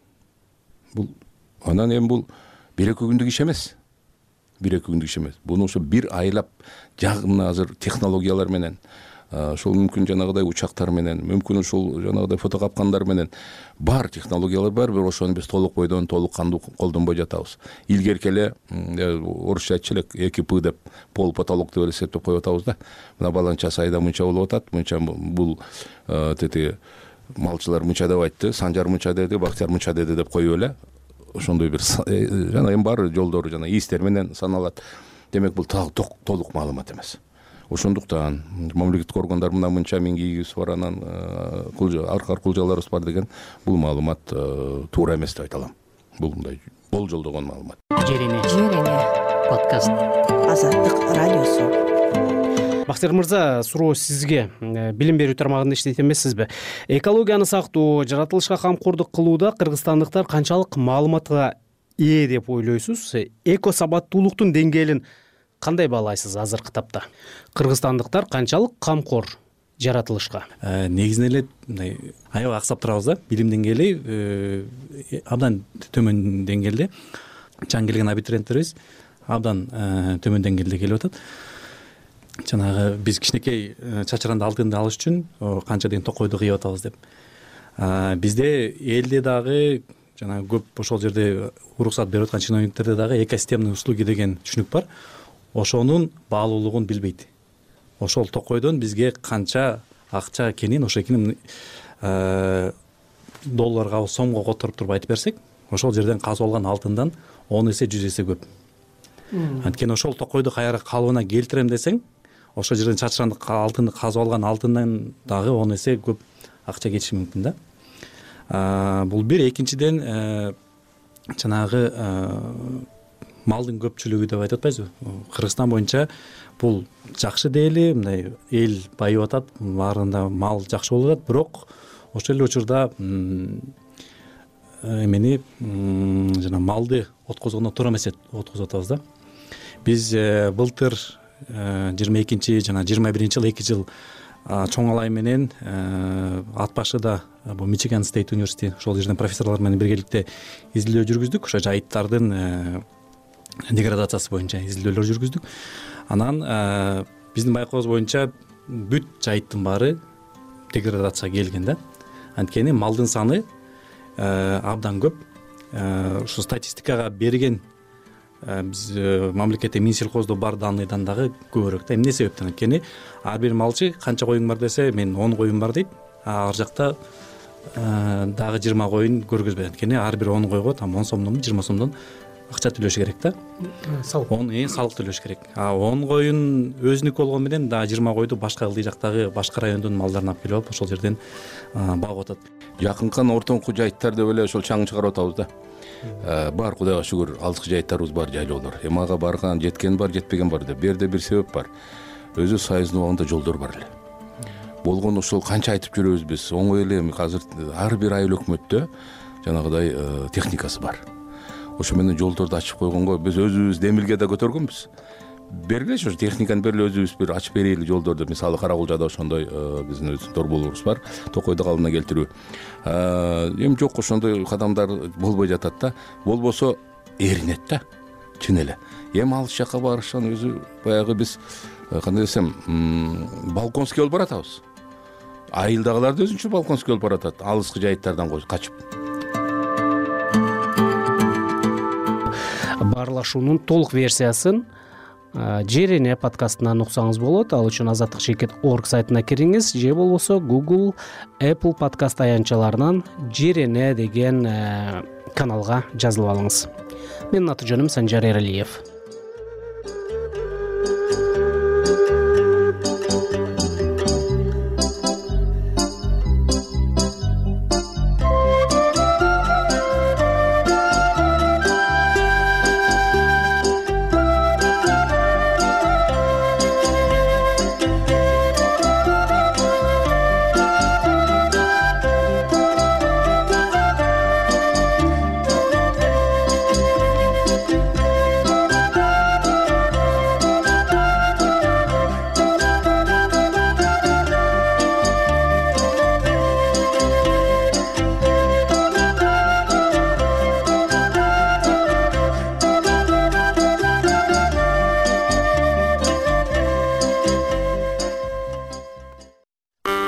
Бул анан эми бул 1-2 күндүк иш эмес. 1-2 күндүк иш эмес. Буну ошо бир айлап жагымына азыр технологиялар менен, ошол мүмкүн жанагыдай учактар менен, мүмкүн ушул жанагыдай фотокапкандар менен бар технологиялар бар, бирок ошону биз толук бойдон толук кандуу колдонбой жатабыз. Илгерки эле орусча айтчу элек 2П деп пол потолок деп эсептеп коюп атабыз да. Мына баланча сайда мынча болуп атат, мынча бул тети малчылар мынча деп айтты, Санжар мынча деди, Бактияр мынча деди деп коюп эле ошондой бир жана эми баары жолдору жана ийистер менен саналат. Демек бул толук маалымат эмес. Ошондуктан мамлекеттик органдар мынча миң кийигибиз бар, анан аркар кулжаларыбыз бар деген бул маалымат туура эмес деп айта алам. Бул мындай болжолдогон маалымат. Жерене подкаст Азаттык радиосу. Бактияр мырза, суроо сизге. Билим берүү тармагында иштейт эмессизби? Экологияны сактоо, жаратылышка камкордук кылууда кыргызстандыктар канчалык маалыматка ээ деп ойлойсуз? Эко сабаттуулуктун деңгээлин кандай баалайсыз азыркы тапта? Кыргызстандыктар канчалык камкор жаратылышка? Негизинен эле мындай аябай аксап турабыз да. Билим деңгээли абдан төмөн деңгээлде. Чаң келген абитуриенттерибиз абдан төмөн деңгээлде келип атат. Жанагы биз кичинекей чачыранды алтынды алыш үчүн канча деген токойду кыйып атабыз деп. Бизде элде дагы жана көп ошол жерде уруксат берип аткан чиновниктерде дагы экосистемный услуги деген түшүнүк бар. Ошонун баалуулугун билбейт. Ошол токойдон бизге канча акча экенин, ошо экенин долларга, сомго которуп туруп айтып берсек, ошол жерден казып алган алтындан 10 эсе 100 эсе көп. Анткени ошол токойду кайра калыбына келтирем десең, ошол жерден чачыранды алтынды казып алган алтындан дагы 10 эсе көп акча кетиши мүмкүн да. Бул бир. Экинчиден жанагы малдын көпчүлүгү деп айтып атпайсызбы? Кыргызстан боюнча бул жакшы дейли, мындай эл байып атат, баарында мал жакшы болуп атат, бирок ошол эле учурда эмени жана малды откозгондо туура эмес откозуп атабыз да. Биз былтыр 22 жана 21 жыл 2 жыл чоң алай менен ат башыда бул Мичиган Стейт университети ошол жерден профессорлор менен биргеликте изилдөө жүргүздүк. Ошо жайыттардын деградациясы боюнча изилдөөлөр жүргүздүк. Анан биздин байкообуз боюнча бүт жайыттын баары деградацияга келген да. Анткени малдын саны абдан көп. Ушу статистикага берген биз мамлекетте Минсельхоздо бар данныйдан дагы көбүрөөк да. Эмне себептен? Анткени ар бир малчы канча коюң бар десе, мен 10 коюм бар дейт. Ар жакта дагы 20 коюн көргөзбөйт. Анткени ар бир 10 койго там 10 сомдон 20 сомдон акча төлөш керек да. Салык төлөш керек. 10 коюн өзүнүкү болгон менен дагы 20 койду башка ылдый жактагы башка райондон малдарын алып келип алып ошол жерден багып атат. Жакынкы ортоңку жайыттар деп эле ошол чаң чыгарып атабыз да. Бар, Кудайга шүгүр, алыскы жайыттарыбыз бар, жайлоолор. Эми ага барган, жеткен бар, жетпеген бар деп. Берде бир себеп бар. Өзү сайыздын убагында жолдор бар эле. Болгон ошол канча айтып жүрөбүз биз. Оңой эле азыр ар бир айыл өкмөттө жанагыдай техникасы бар. Ошо менен жолдорду ачып койгонго биз өзүбүз демилге да көтөргөнбүз. Бергилечи ошо техниканы бергиле, өзүбүз бир ачып берели жолдорду. Мисалы Каракулжада ошондой биздин өз торболорубуз бар, Токойду калыбына келтирүү. Эми жок, ошондой кадамдар болбой жатат да. Болбосо эринет да, чын эле. Эми алыс жакка барышан өзү баягы биз кандай десем, балконский болуп баратабыз. Айылдагылар да өзүнчө балконский болуп баратат, алыскы жайыттардан качып. Баарлашуунун толук версиясын Жерене подкастынан уксаңыз болот. Ал үчүн azattik.org сайтына кириңиз, же болбосо Google, Apple подкаст аянтчаларынан Жерене деген каналга жазылып алыңыз. Менин аты жөнүм Санжар Эралиев.